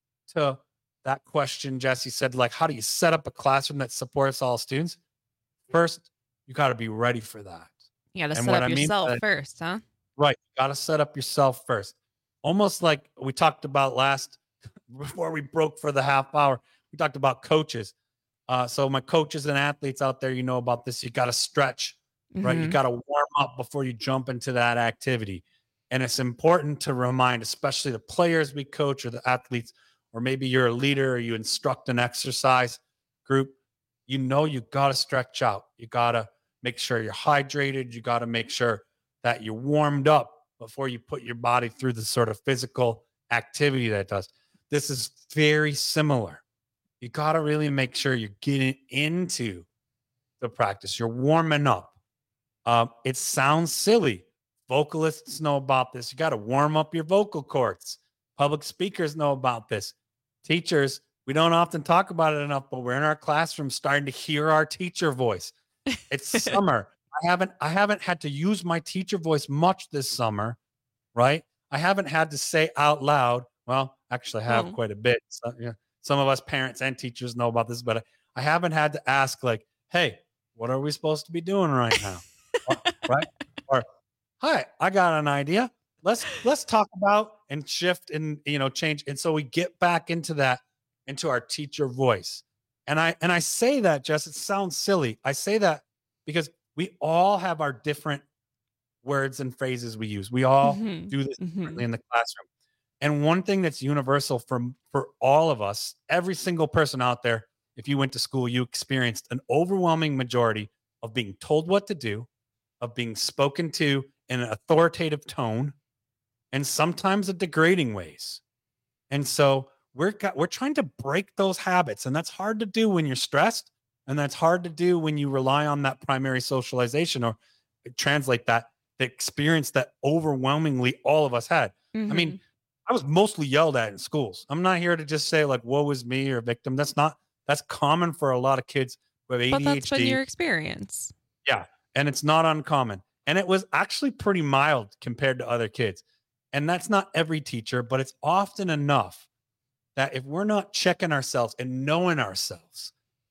to that question Jesse said, like, how do you set up a classroom that supports all students? First, you got to be ready for that. You got to And set what up I mean yourself by that- first, huh? Right. You got to set up yourself first. Almost like we talked about last, before we broke for the half hour, we talked about coaches. Uh, so my coaches and athletes out there, you know about this. You got to stretch, right? You Mhm. got to warm up before you jump into that activity. And it's important to remind, especially the players we coach or the athletes, or maybe you're a leader or you instruct an exercise group, you know, you got to stretch out. You got to make sure you're hydrated. You got to make sure that you're warmed up before you put your body through the sort of physical activity that it does. This is very similar. You got to really make sure you're getting into the practice. You're warming up. Um, it sounds silly. Vocalists know about this. You got to warm up your vocal cords. Public speakers know about this. Teachers, we don't often talk about it enough, but we're in our classroom starting to hear our teacher voice. It's summer. I haven't I haven't had to use my teacher voice much this summer, right? I haven't had to say out loud. Well, actually, I have Oh. quite a bit. So, yeah, some of us parents and teachers know about this, but I haven't had to ask, like, "Hey, what are we supposed to be doing right now?" Or- right? Or, "Hi, I got an idea. Let's let's talk about and shift and you know change." And so we get back into that, into our teacher voice. And I and I say that, Jess, it sounds silly. I say that because we all have our different words and phrases we use. We all Mhm. do this Mhm. differently in the classroom. And one thing that's universal from for all of us, every single person out there, if you went to school, you experienced an overwhelming majority of being told what to do, of being spoken to in an authoritative tone, and sometimes a degrading ways. And so we're got, we're trying to break those habits, and that's hard to do when you're stressed, and that's hard to do when you rely on that primary socialization, or translate that the experience that overwhelmingly all of us had. I mean, I was mostly yelled at in schools. I'm not here to just say like, woe is me or victim. That's not, that's common for a lot of kids with A D H D. But that's been your experience. Yeah. And it's not uncommon. And it was actually pretty mild compared to other kids. And that's not every teacher, but it's often enough that if we're not checking ourselves and knowing ourselves,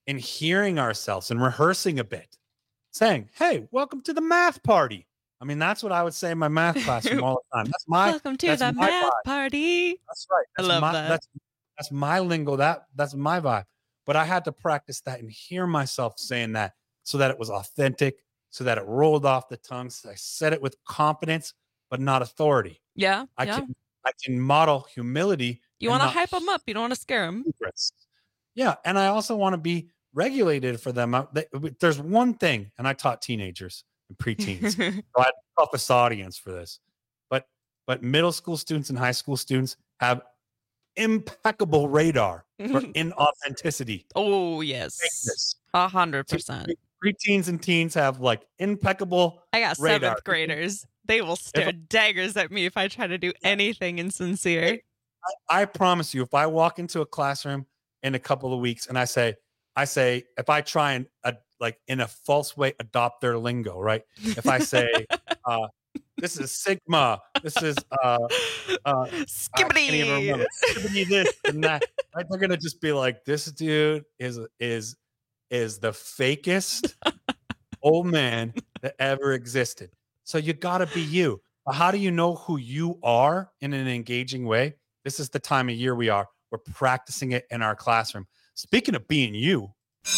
in hearing ourselves and rehearsing a bit, saying, hey, welcome to the math party. I mean, that's what I would say in my math classroom all the time. That's my Welcome to that's the my math vibe. party. That's right. That's I love my, that. That's, that's my lingo. That That's my vibe. But I had to practice that and hear myself saying that so that it was authentic, so that it rolled off the tongue. So I said it with confidence, but not authority. Yeah. I yeah. can I can model humility. You want to hype them up. You don't want to scare them. Yeah. And I also want to be regulated for them. I- they- There's one thing, and I taught teenagers and preteens. So I had a toughest audience for this. But but middle school students and high school students have impeccable radar for inauthenticity. Oh, yes. A hundred percent. Preteens and teens have like impeccable I got radar. seventh graders. They will stare If- daggers at me if I try to do anything insincere. I, I promise you, if I walk into a classroom in a couple of weeks and I say, I say, if I try and uh, like in a false way adopt their lingo, right? If I say, uh, this is Sigma, this is uh, uh, Skibbity, Skibbity this and that, right? They're gonna just be like, this dude is is is the fakest old man that ever existed. So you gotta be you. But how do you know who you are in an engaging way? This is the time of year we are. We're practicing it in our classroom. Speaking of being you,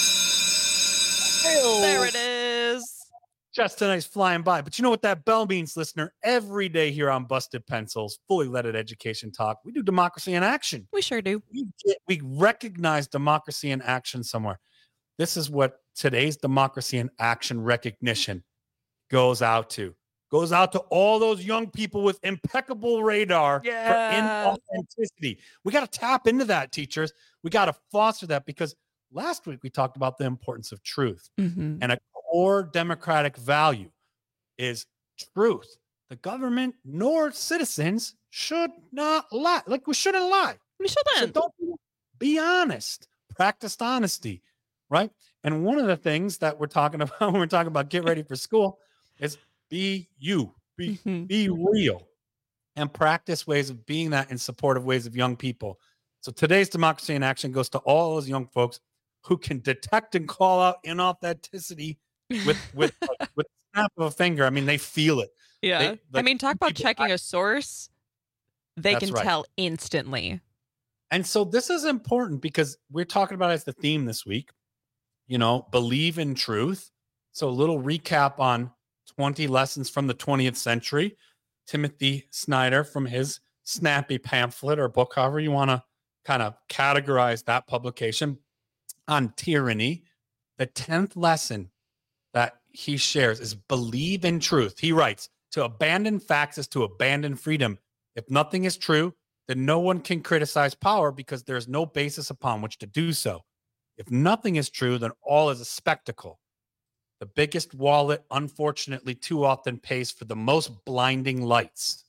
There it is. just tonight's flying by. But you know what that bell means, listener? Every day here on Busted Pencils, fully leaded education talk, we do democracy in action. We sure do. We, get, we recognize democracy in action somewhere. This is what today's democracy in action recognition goes out to. Goes out to all those young people with impeccable radar Yeah. for inauthenticity. We got to tap into that, teachers. We got to foster that because last week we talked about the importance of truth. Mhm. And a core democratic value is truth. The government nor citizens should not lie. Like we shouldn't lie. We shouldn't. So don't be, be honest. Practice honesty, right? And one of the things that we're talking about when we're talking about get ready for school is be you, be, be real, and practice ways of being that in supportive ways of young people. So today's democracy in action goes to all those young folks who can detect and call out inauthenticity with with like, with the snap of a finger. I mean, they feel it. Yeah. They- I like, mean, talk about checking a source. They That's can right. tell instantly. And so this is important because we're talking about it as the theme this week, you know, believe in truth. So a little recap on twenty lessons from the twentieth century. Timothy Snyder from his snappy pamphlet or book, however you want to kind of categorize that publication on tyranny. The tenth lesson that he shares is believe in truth. He writes, to abandon facts is to abandon freedom. If nothing is true, then no one can criticize power because there's no basis upon which to do so. If nothing is true, then all is a spectacle. The biggest wallet, unfortunately, too often pays for the most blinding lights.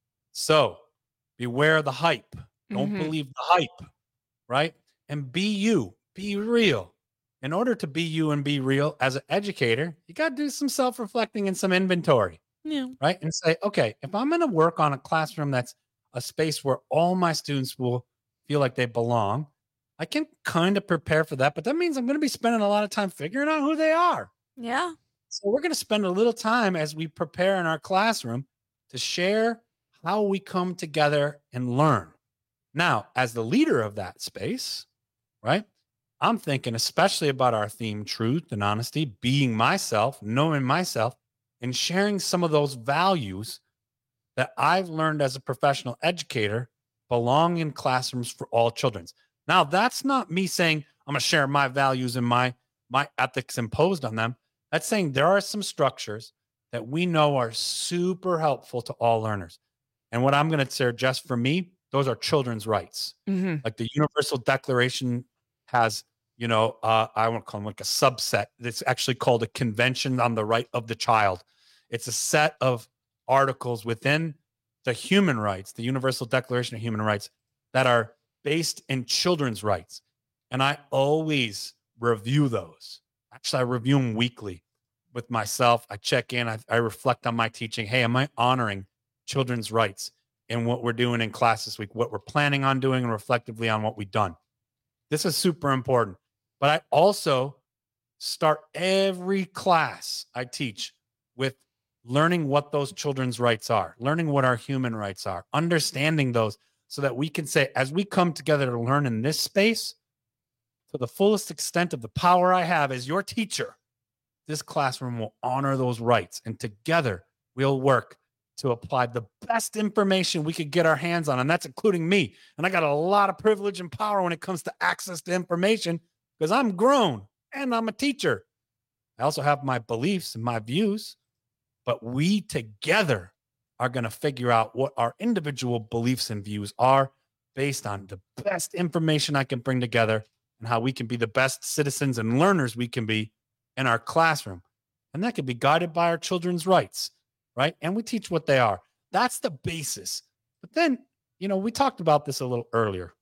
So beware of the hype. Don't Mhm. believe the hype, right? And be you, be real. In order to be you and be real as an educator, you got to do some self-reflecting and some inventory, Yeah. right? And say, okay, if I'm going to work on a classroom that's a space where all my students will feel like they belong, I can kind of prepare for that, but that means I'm going to be spending a lot of time figuring out who they are. Yeah. So we're going to spend a little time as we prepare in our classroom to share how we come together and learn. Now, as the leader of that space, right, I'm thinking especially about our theme, truth and honesty, being myself, knowing myself, and sharing some of those values that I've learned as a professional educator belong in classrooms for all children. Now, that's not me saying I'm going to share my values and my, my ethics imposed on them. That's saying there are some structures that we know are super helpful to all learners. And what I'm going to say just for me, those are children's rights. Mhm. Like the Universal Declaration has, you know, uh, I won't call them like a subset. It's actually called a Convention on the Right of the Child. It's a set of articles within the human rights, the Universal Declaration of Human Rights, that are based in children's rights. And I always review those. Actually, I review them weekly with myself. I check in, I, I reflect on my teaching. Hey, am I honoring children's rights in what we're doing in class this week, what we're planning on doing, and reflectively on what we've done? This is super important. But I also start every class I teach with learning what those children's rights are, learning what our human rights are, understanding those so that we can say, as we come together to learn in this space, to the fullest extent of the power I have as your teacher, this classroom will honor those rights. And together we'll work to apply the best information we could get our hands on. And that's including me. And I got a lot of privilege and power when it comes to access to information because I'm grown and I'm a teacher. I also have my beliefs and my views, but we together are going to figure out what our individual beliefs and views are based on the best information I can bring together and how we can be the best citizens and learners we can be in our classroom. And that can be guided by our children's rights, right? And we teach what they are. That's the basis. But then, you know, we talked about this a little earlier.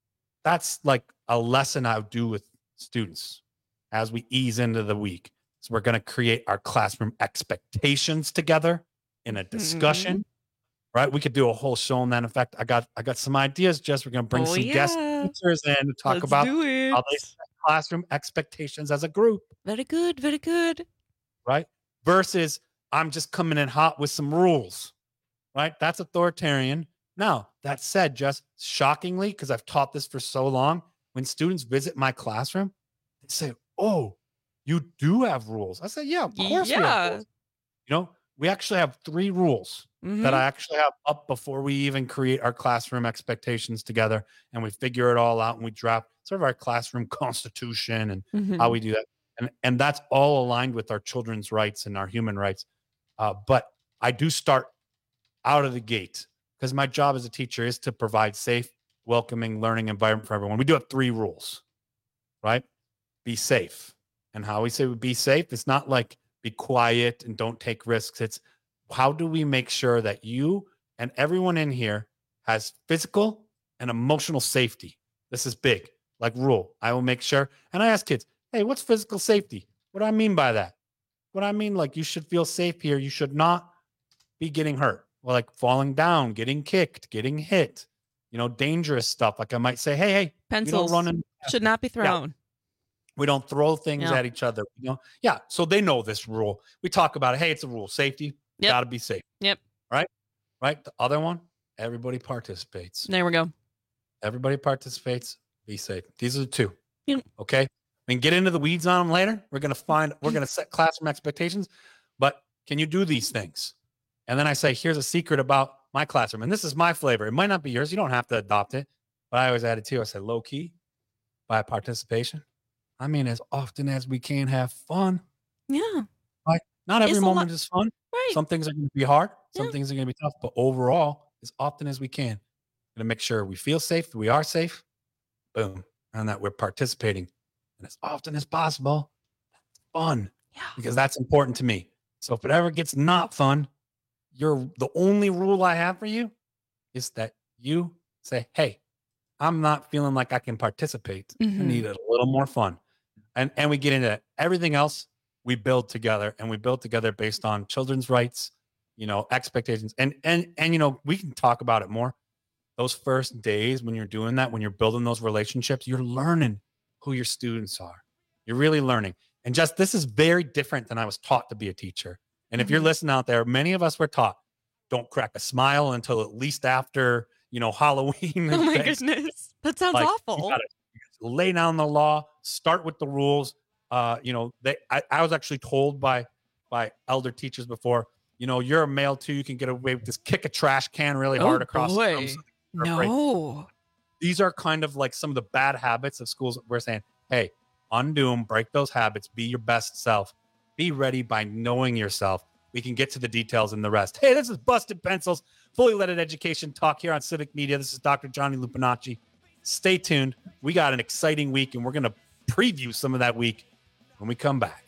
That's like a lesson I would do with students as we ease into the week. So we're going to create our classroom expectations together in a discussion, mm-hmm. right? We could do a whole show on that. In fact, I got I got some ideas, Jess. We're going to bring oh, some yeah. guest teachers in to talk Let's about do it. how they set classroom expectations as a group. Very good, very good. Right? Versus I'm just coming in hot with some rules, right? That's authoritarian. Now, that said, just shockingly, because I've taught this for so long, when students visit my classroom, they say, oh, you do have rules. I say, yeah, of course yeah. we have rules. You know, we actually have three rules mm-hmm. that I actually have up before we even create our classroom expectations together. And we figure it all out and we draft sort of our classroom constitution and mm-hmm. how we do that. And, and that's all aligned with our children's rights and our human rights. Uh, but I do start out of the gate because my job as a teacher is to provide safe, welcoming learning environment for everyone. We do have three rules, right? Be safe. And how we say we be safe, it's not like be quiet and don't take risks. It's how do we make sure that you and everyone in here has physical and emotional safety? This is big, like rule. I will make sure. And I ask kids, hey, what's physical safety? What do I mean by that? What I mean, like you should feel safe here. You should not be getting hurt. Well, like falling down, getting kicked, getting hit, you know, dangerous stuff. Like I might say, hey, hey, pencils you don't run in- should not be thrown. Yeah. We don't throw things Yeah. at each other. You know? Yeah. So they know this rule. We talk about it. Hey, it's a rule. Safety. Yep. Got to be safe. Yep. Right. Right. The other one, everybody participates. There we go. Everybody participates. Be safe. These are the two. Yep. Okay. We can get into the weeds on them later. We're going to find, we're going to set classroom expectations, but can you do these things? And then I say, here's a secret about my classroom. And this is my flavor. It might not be yours. You don't have to adopt it, but I always add it too. I said low key by participation. I mean, as often as we can have fun. Yeah. Right. Not every It's a moment lot- is fun. Right. Some things are going to be hard. Some Yeah. things are going to be tough, but overall, as often as we can, going to make sure we feel safe, we are safe. Boom. And that we're participating. And as often as possible, that's fun. Yeah. Because that's important to me. So if it ever gets not fun, you're the only rule I have for you is that you say, hey, I'm not feeling like I can participate. Mhm. I need it a little more fun. And and we get into that. Everything else we build together, and we build together based on children's rights, you know, expectations. And and and you know, we can talk about it more. Those first days when you're doing that, when you're building those relationships, you're learning who your students are. You're really learning. And just this is very different than I was taught to be a teacher. And if you're Mhm. listening out there, many of us were taught, don't crack a smile until at least after, you know, Halloween. Oh my and things. goodness. That sounds Like, you awful. gotta lay down the law, start with the rules. Uh, you know, they I, I was actually told by by elder teachers before, you know, you're a male too, you can get away with this, kick a trash can really Oh, hard across the boy. room. so they're afraid. No. These are kind of like some of the bad habits of schools. We're saying, hey, undo them, break those habits, be your best self, be ready by knowing yourself. We can get to the details and the rest. Hey, this is Busted Pencils, fully leaded education talk here on Civic Media. This is Doctor Johnny Lupinacci. Stay tuned. We got an exciting week, and we're going to preview some of that week when we come back.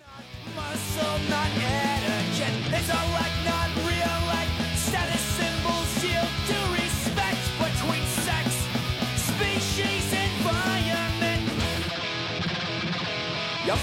Muscle, not energy. It's all like not real life. Status symbols yield to respect between sex, species, environment. Yup.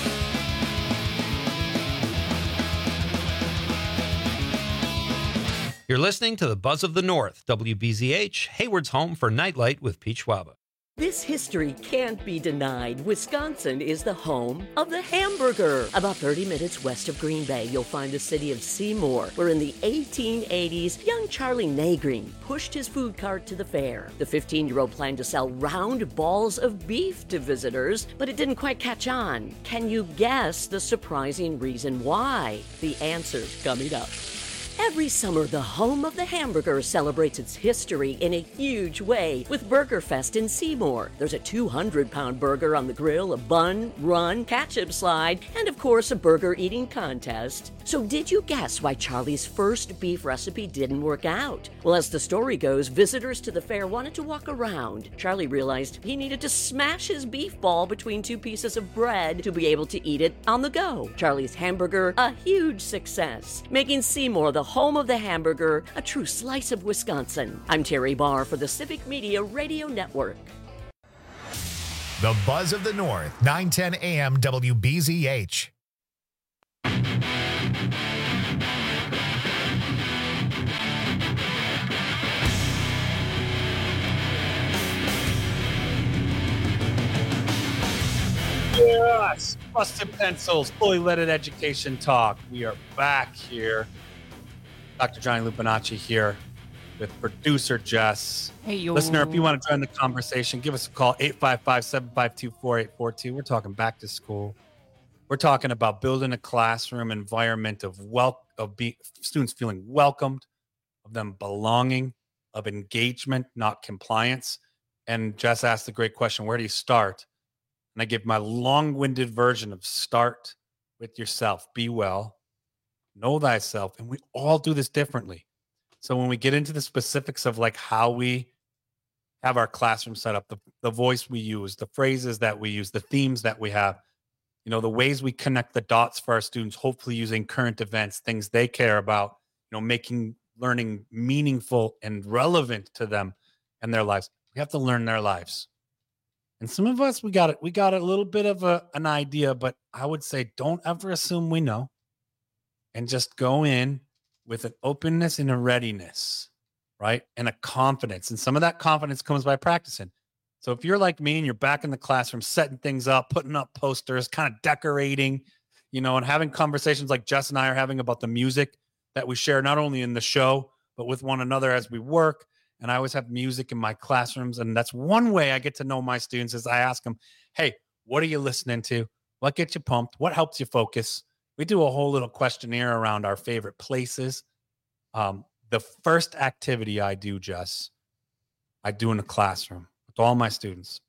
You're listening to the Buzz of the North, W B Z H, Hayward's home for Nightlight with Pete Schwaba. This history can't be denied. Wisconsin is the home of the hamburger. About thirty minutes west of Green Bay, you'll find the city of Seymour, where in the eighteen eighties, young Charlie Nagreen pushed his food cart to the fair. The fifteen-year-old planned to sell round balls of beef to visitors, but it didn't quite catch on. Can you guess the surprising reason why? The answer's coming up. Every summer, the home of the hamburger celebrates its history in a huge way with Burger Fest in Seymour. There's a two hundred pound burger on the grill, a bun, run, ketchup slide, and of course a burger eating contest. So did you guess why Charlie's first beef recipe didn't work out? Well, as the story goes, visitors to the fair wanted to walk around. Charlie realized he needed to smash his beef ball between two pieces of bread to be able to eat it on the go. Charlie's hamburger, a huge success, making Seymour the home of the hamburger, a true slice of Wisconsin. I'm Terry Barr for the Civic Media Radio Network. The Buzz of the North, nine ten A M W B Z H. Yes, Busted Pencils, fully leaded education talk. We are back here. Doctor Johnny Lupinacci here with producer Jess. Hey, yo. Listener, if you want to join the conversation, give us a call, eight five five, seven five two, four eight four two. We're talking back to school. We're talking about building a classroom environment of wel- of be- students feeling welcomed, of them belonging, of engagement, not compliance. And Jess asked the great question, where do you start? And I give my long-winded version of start with yourself. Be well, know thyself. And we all do this differently. So when we get into the specifics of like how we have our classroom set up, the, the voice we use, the phrases that we use, the themes that we have, you know, the ways we connect the dots for our students, hopefully using current events, things they care about, you know, making learning meaningful and relevant to them and their lives. We have to learn their lives. And some of us, we got it. We got a little bit of a, an idea, but I would say don't ever assume we know, and just go in with an openness and a readiness, right? And a confidence. And some of that confidence comes by practicing. So if you're like me and you're back in the classroom, setting things up, putting up posters, kind of decorating, you know, and having conversations like Jess and I are having about the music that we share, not only in the show, but with one another as we work. And I always have music in my classrooms. And that's one way I get to know my students is I ask them, hey, what are you listening to? What gets you pumped? What helps you focus? We do a whole little questionnaire around our favorite places. Um, the first activity I do, Jess, I do in the classroom with all my students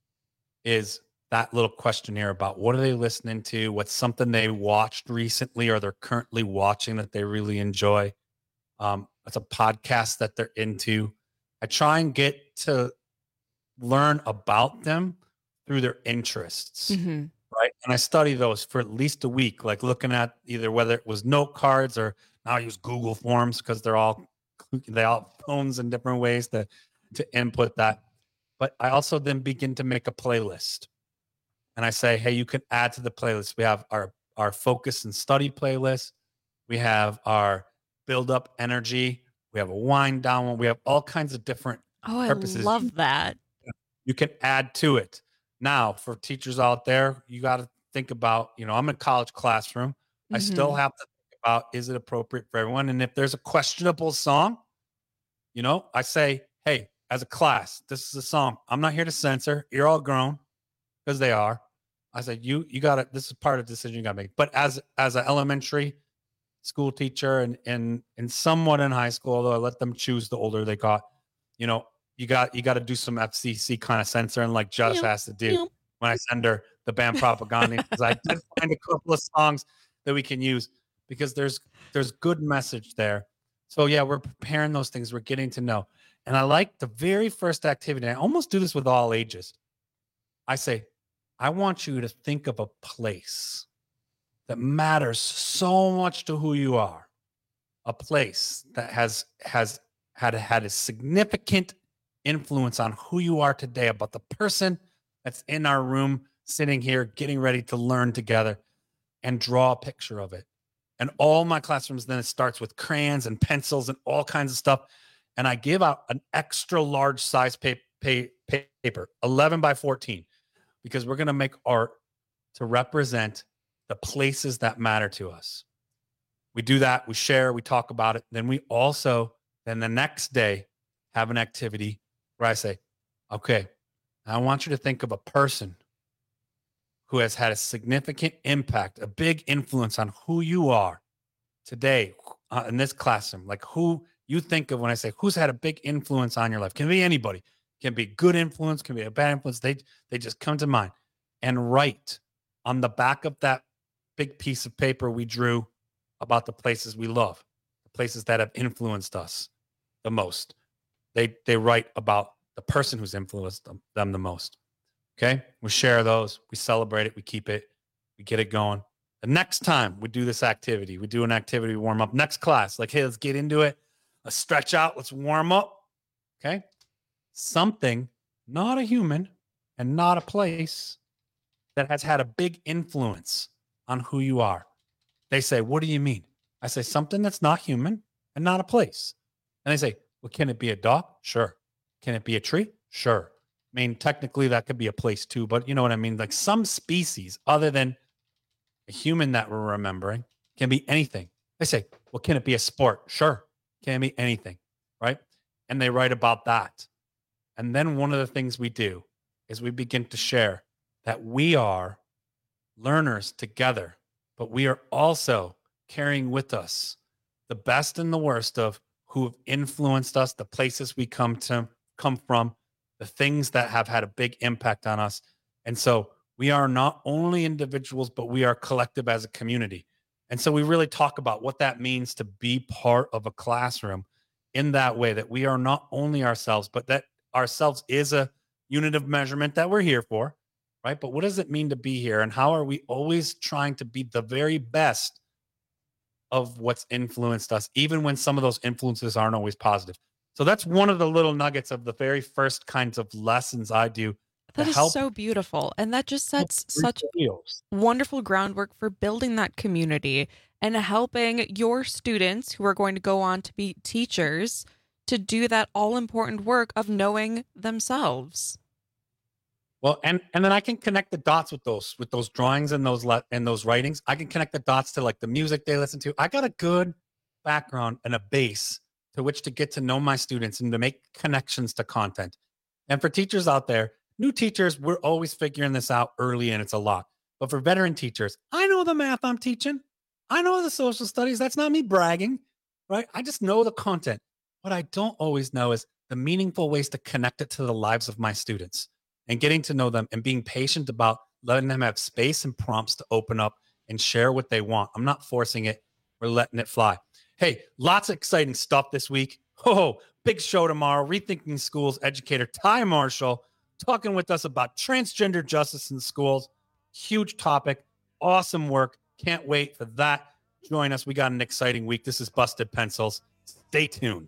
is that little questionnaire about what are they listening to? What's something they watched recently or they're currently watching that they really enjoy? Um, it's a podcast that they're into. I try and get to learn about them through their interests, Mm-hmm. right? And I study those for at least a week, like looking at either whether it was note cards or now I use Google Forms because they're all they all have phones in different ways to to input that. But I also then begin to make a playlist, and I say, hey, you can add to the playlist. We have our our focus and study playlist. We have our build up energy. We have a wind down one. We have all kinds of different Oh, I purposes. love that. You can add to it. Now, for teachers out there, you got to think about, you know, I'm in a college classroom. I still Mhm. have to think about, is it appropriate for everyone? And if there's a questionable song, you know, I say, hey, as a class, this is a song. I'm not here to censor. You're all grown because they are. I said, you, you got to, this is part of the decision you got to make. But as, as an elementary school teacher and, and, and somewhat in high school, although I let them choose the older they got, you know, you got, you got to do some F C C kind of censoring like Josh Yep, has to do yep. when I send her the band propaganda, because I did find a couple of songs that we can use because there's, there's good message there. So yeah, we're preparing those things. We're getting to know. And I like the very first activity. I almost do this with all ages. I say, I want you to think of a place that matters so much to who you are, a place that has has had had a significant influence on who you are today, about the person that's in our room, sitting here, getting ready to learn together, and draw a picture of it. And all my classrooms, then it starts with crayons and pencils and all kinds of stuff. And I give out an extra large size pa- pa- paper, eleven by fourteen, because we're going to make art to represent the places that matter to us. We do that. We share. We talk about it. Then we also, then the next day, have an activity where I say, okay, I want you to think of a person who has had a significant impact, a big influence on who you are today uh, in this classroom. Like who you think of when I say who's had a big influence on your life. Can be anybody. Can be good influence. Can be a bad influence. They they just come to mind. And write on the back of that big piece of paper we drew about the places we love, the places that have influenced us the most. They they write about the person who's influenced them, them the most. Okay? We share those. We celebrate it. We keep it. We get it going. The next time we do this activity, we do an activity, warm up. Next class, like, hey, let's get into it. Let's stretch out. Let's warm up. Okay? Something, not a human and not a place, that has had a big influence on who you are. They say, what do you mean? I say, something that's not human and not a place. And they say, well, can it be a dog? Sure. Can it be a tree? Sure. I mean, technically that could be a place too, but you know what I mean? Like some species other than a human that we're remembering can be anything. They say, well, can it be a sport? Sure. Can it be anything, right? And they write about that. And then one of the things we do is we begin to share that we are learners together, but we are also carrying with us the best and the worst of who have influenced us, the places we come to come from, the things that have had a big impact on us. And so we are not only individuals, but we are collective as a community. And so we really talk about what that means to be part of a classroom in that way, that we are not only ourselves, but that ourselves is a unit of measurement that we're here for, right? But what does it mean to be here? And how are we always trying to be the very best of what's influenced us, even when some of those influences aren't always positive? So that's one of the little nuggets of the very first kinds of lessons I do. That is help so beautiful. And that just sets such wonderful groundwork for building that community and helping your students who are going to go on to be teachers to do that all important work of knowing themselves. Well, and and then I can connect the dots with those with those drawings and those le- and those writings. I can connect the dots to like the music they listen to. I got a good background and a base to which to get to know my students and to make connections to content. And for teachers out there, new teachers, we're always figuring this out early and it's a lot. But for veteran teachers, I know the math I'm teaching. I know the social studies. That's not me bragging, right? I just know the content. What I don't always know is the meaningful ways to connect it to the lives of my students and getting to know them and being patient about letting them have space and prompts to open up and share what they want. I'm not forcing it. We're letting it fly. Hey, lots of exciting stuff this week. Oh, big show tomorrow. Rethinking Schools educator Ty Marshall talking with us about transgender justice in schools. Huge topic. Awesome work. Can't wait for that. Join us. We got an exciting week. This is Busted Pencils. Stay tuned.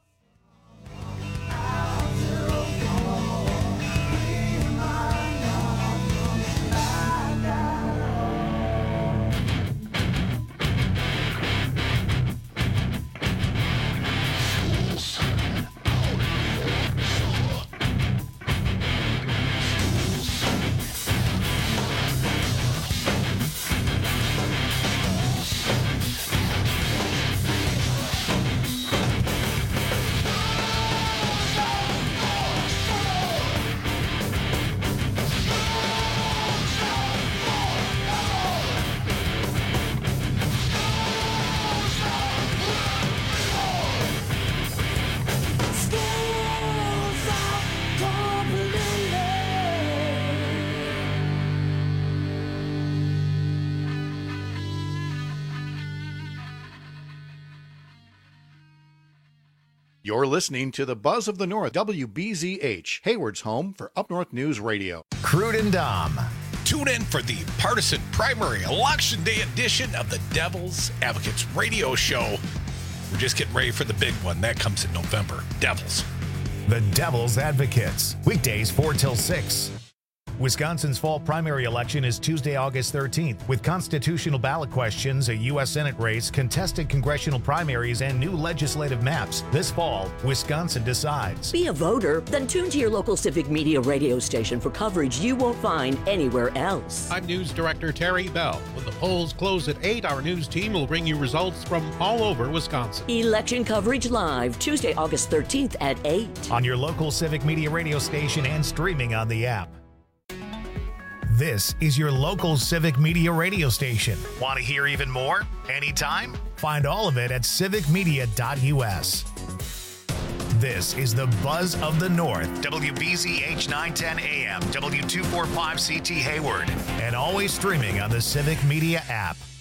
You're listening to the Buzz of the North, W B Z H, Hayward's home for Up North News Radio. Crude and Dom. Tune in for the partisan primary election day edition of the Devil's Advocates radio show. We're just getting ready for the big one. That comes in November. Devils. The Devil's Advocates. Weekdays four till six. Wisconsin's fall primary election is Tuesday, August thirteenth, with constitutional ballot questions, a U S Senate race, contested congressional primaries, and new legislative maps. This fall, Wisconsin decides. Be a voter? Then tune to your local Civic Media radio station for coverage you won't find anywhere else. I'm News Director Terry Bell. When the polls close at eight, our news team will bring you results from all over Wisconsin. Election coverage live, Tuesday, August thirteenth at eight. On your local Civic Media radio station and streaming on the app. This is your local Civic Media radio station. Want to hear even more? Anytime? Find all of it at civic media dot U S. This is the Buzz of the North, W B Z H nine ten A M, W two forty-five C T Hayward, and always streaming on the Civic Media app.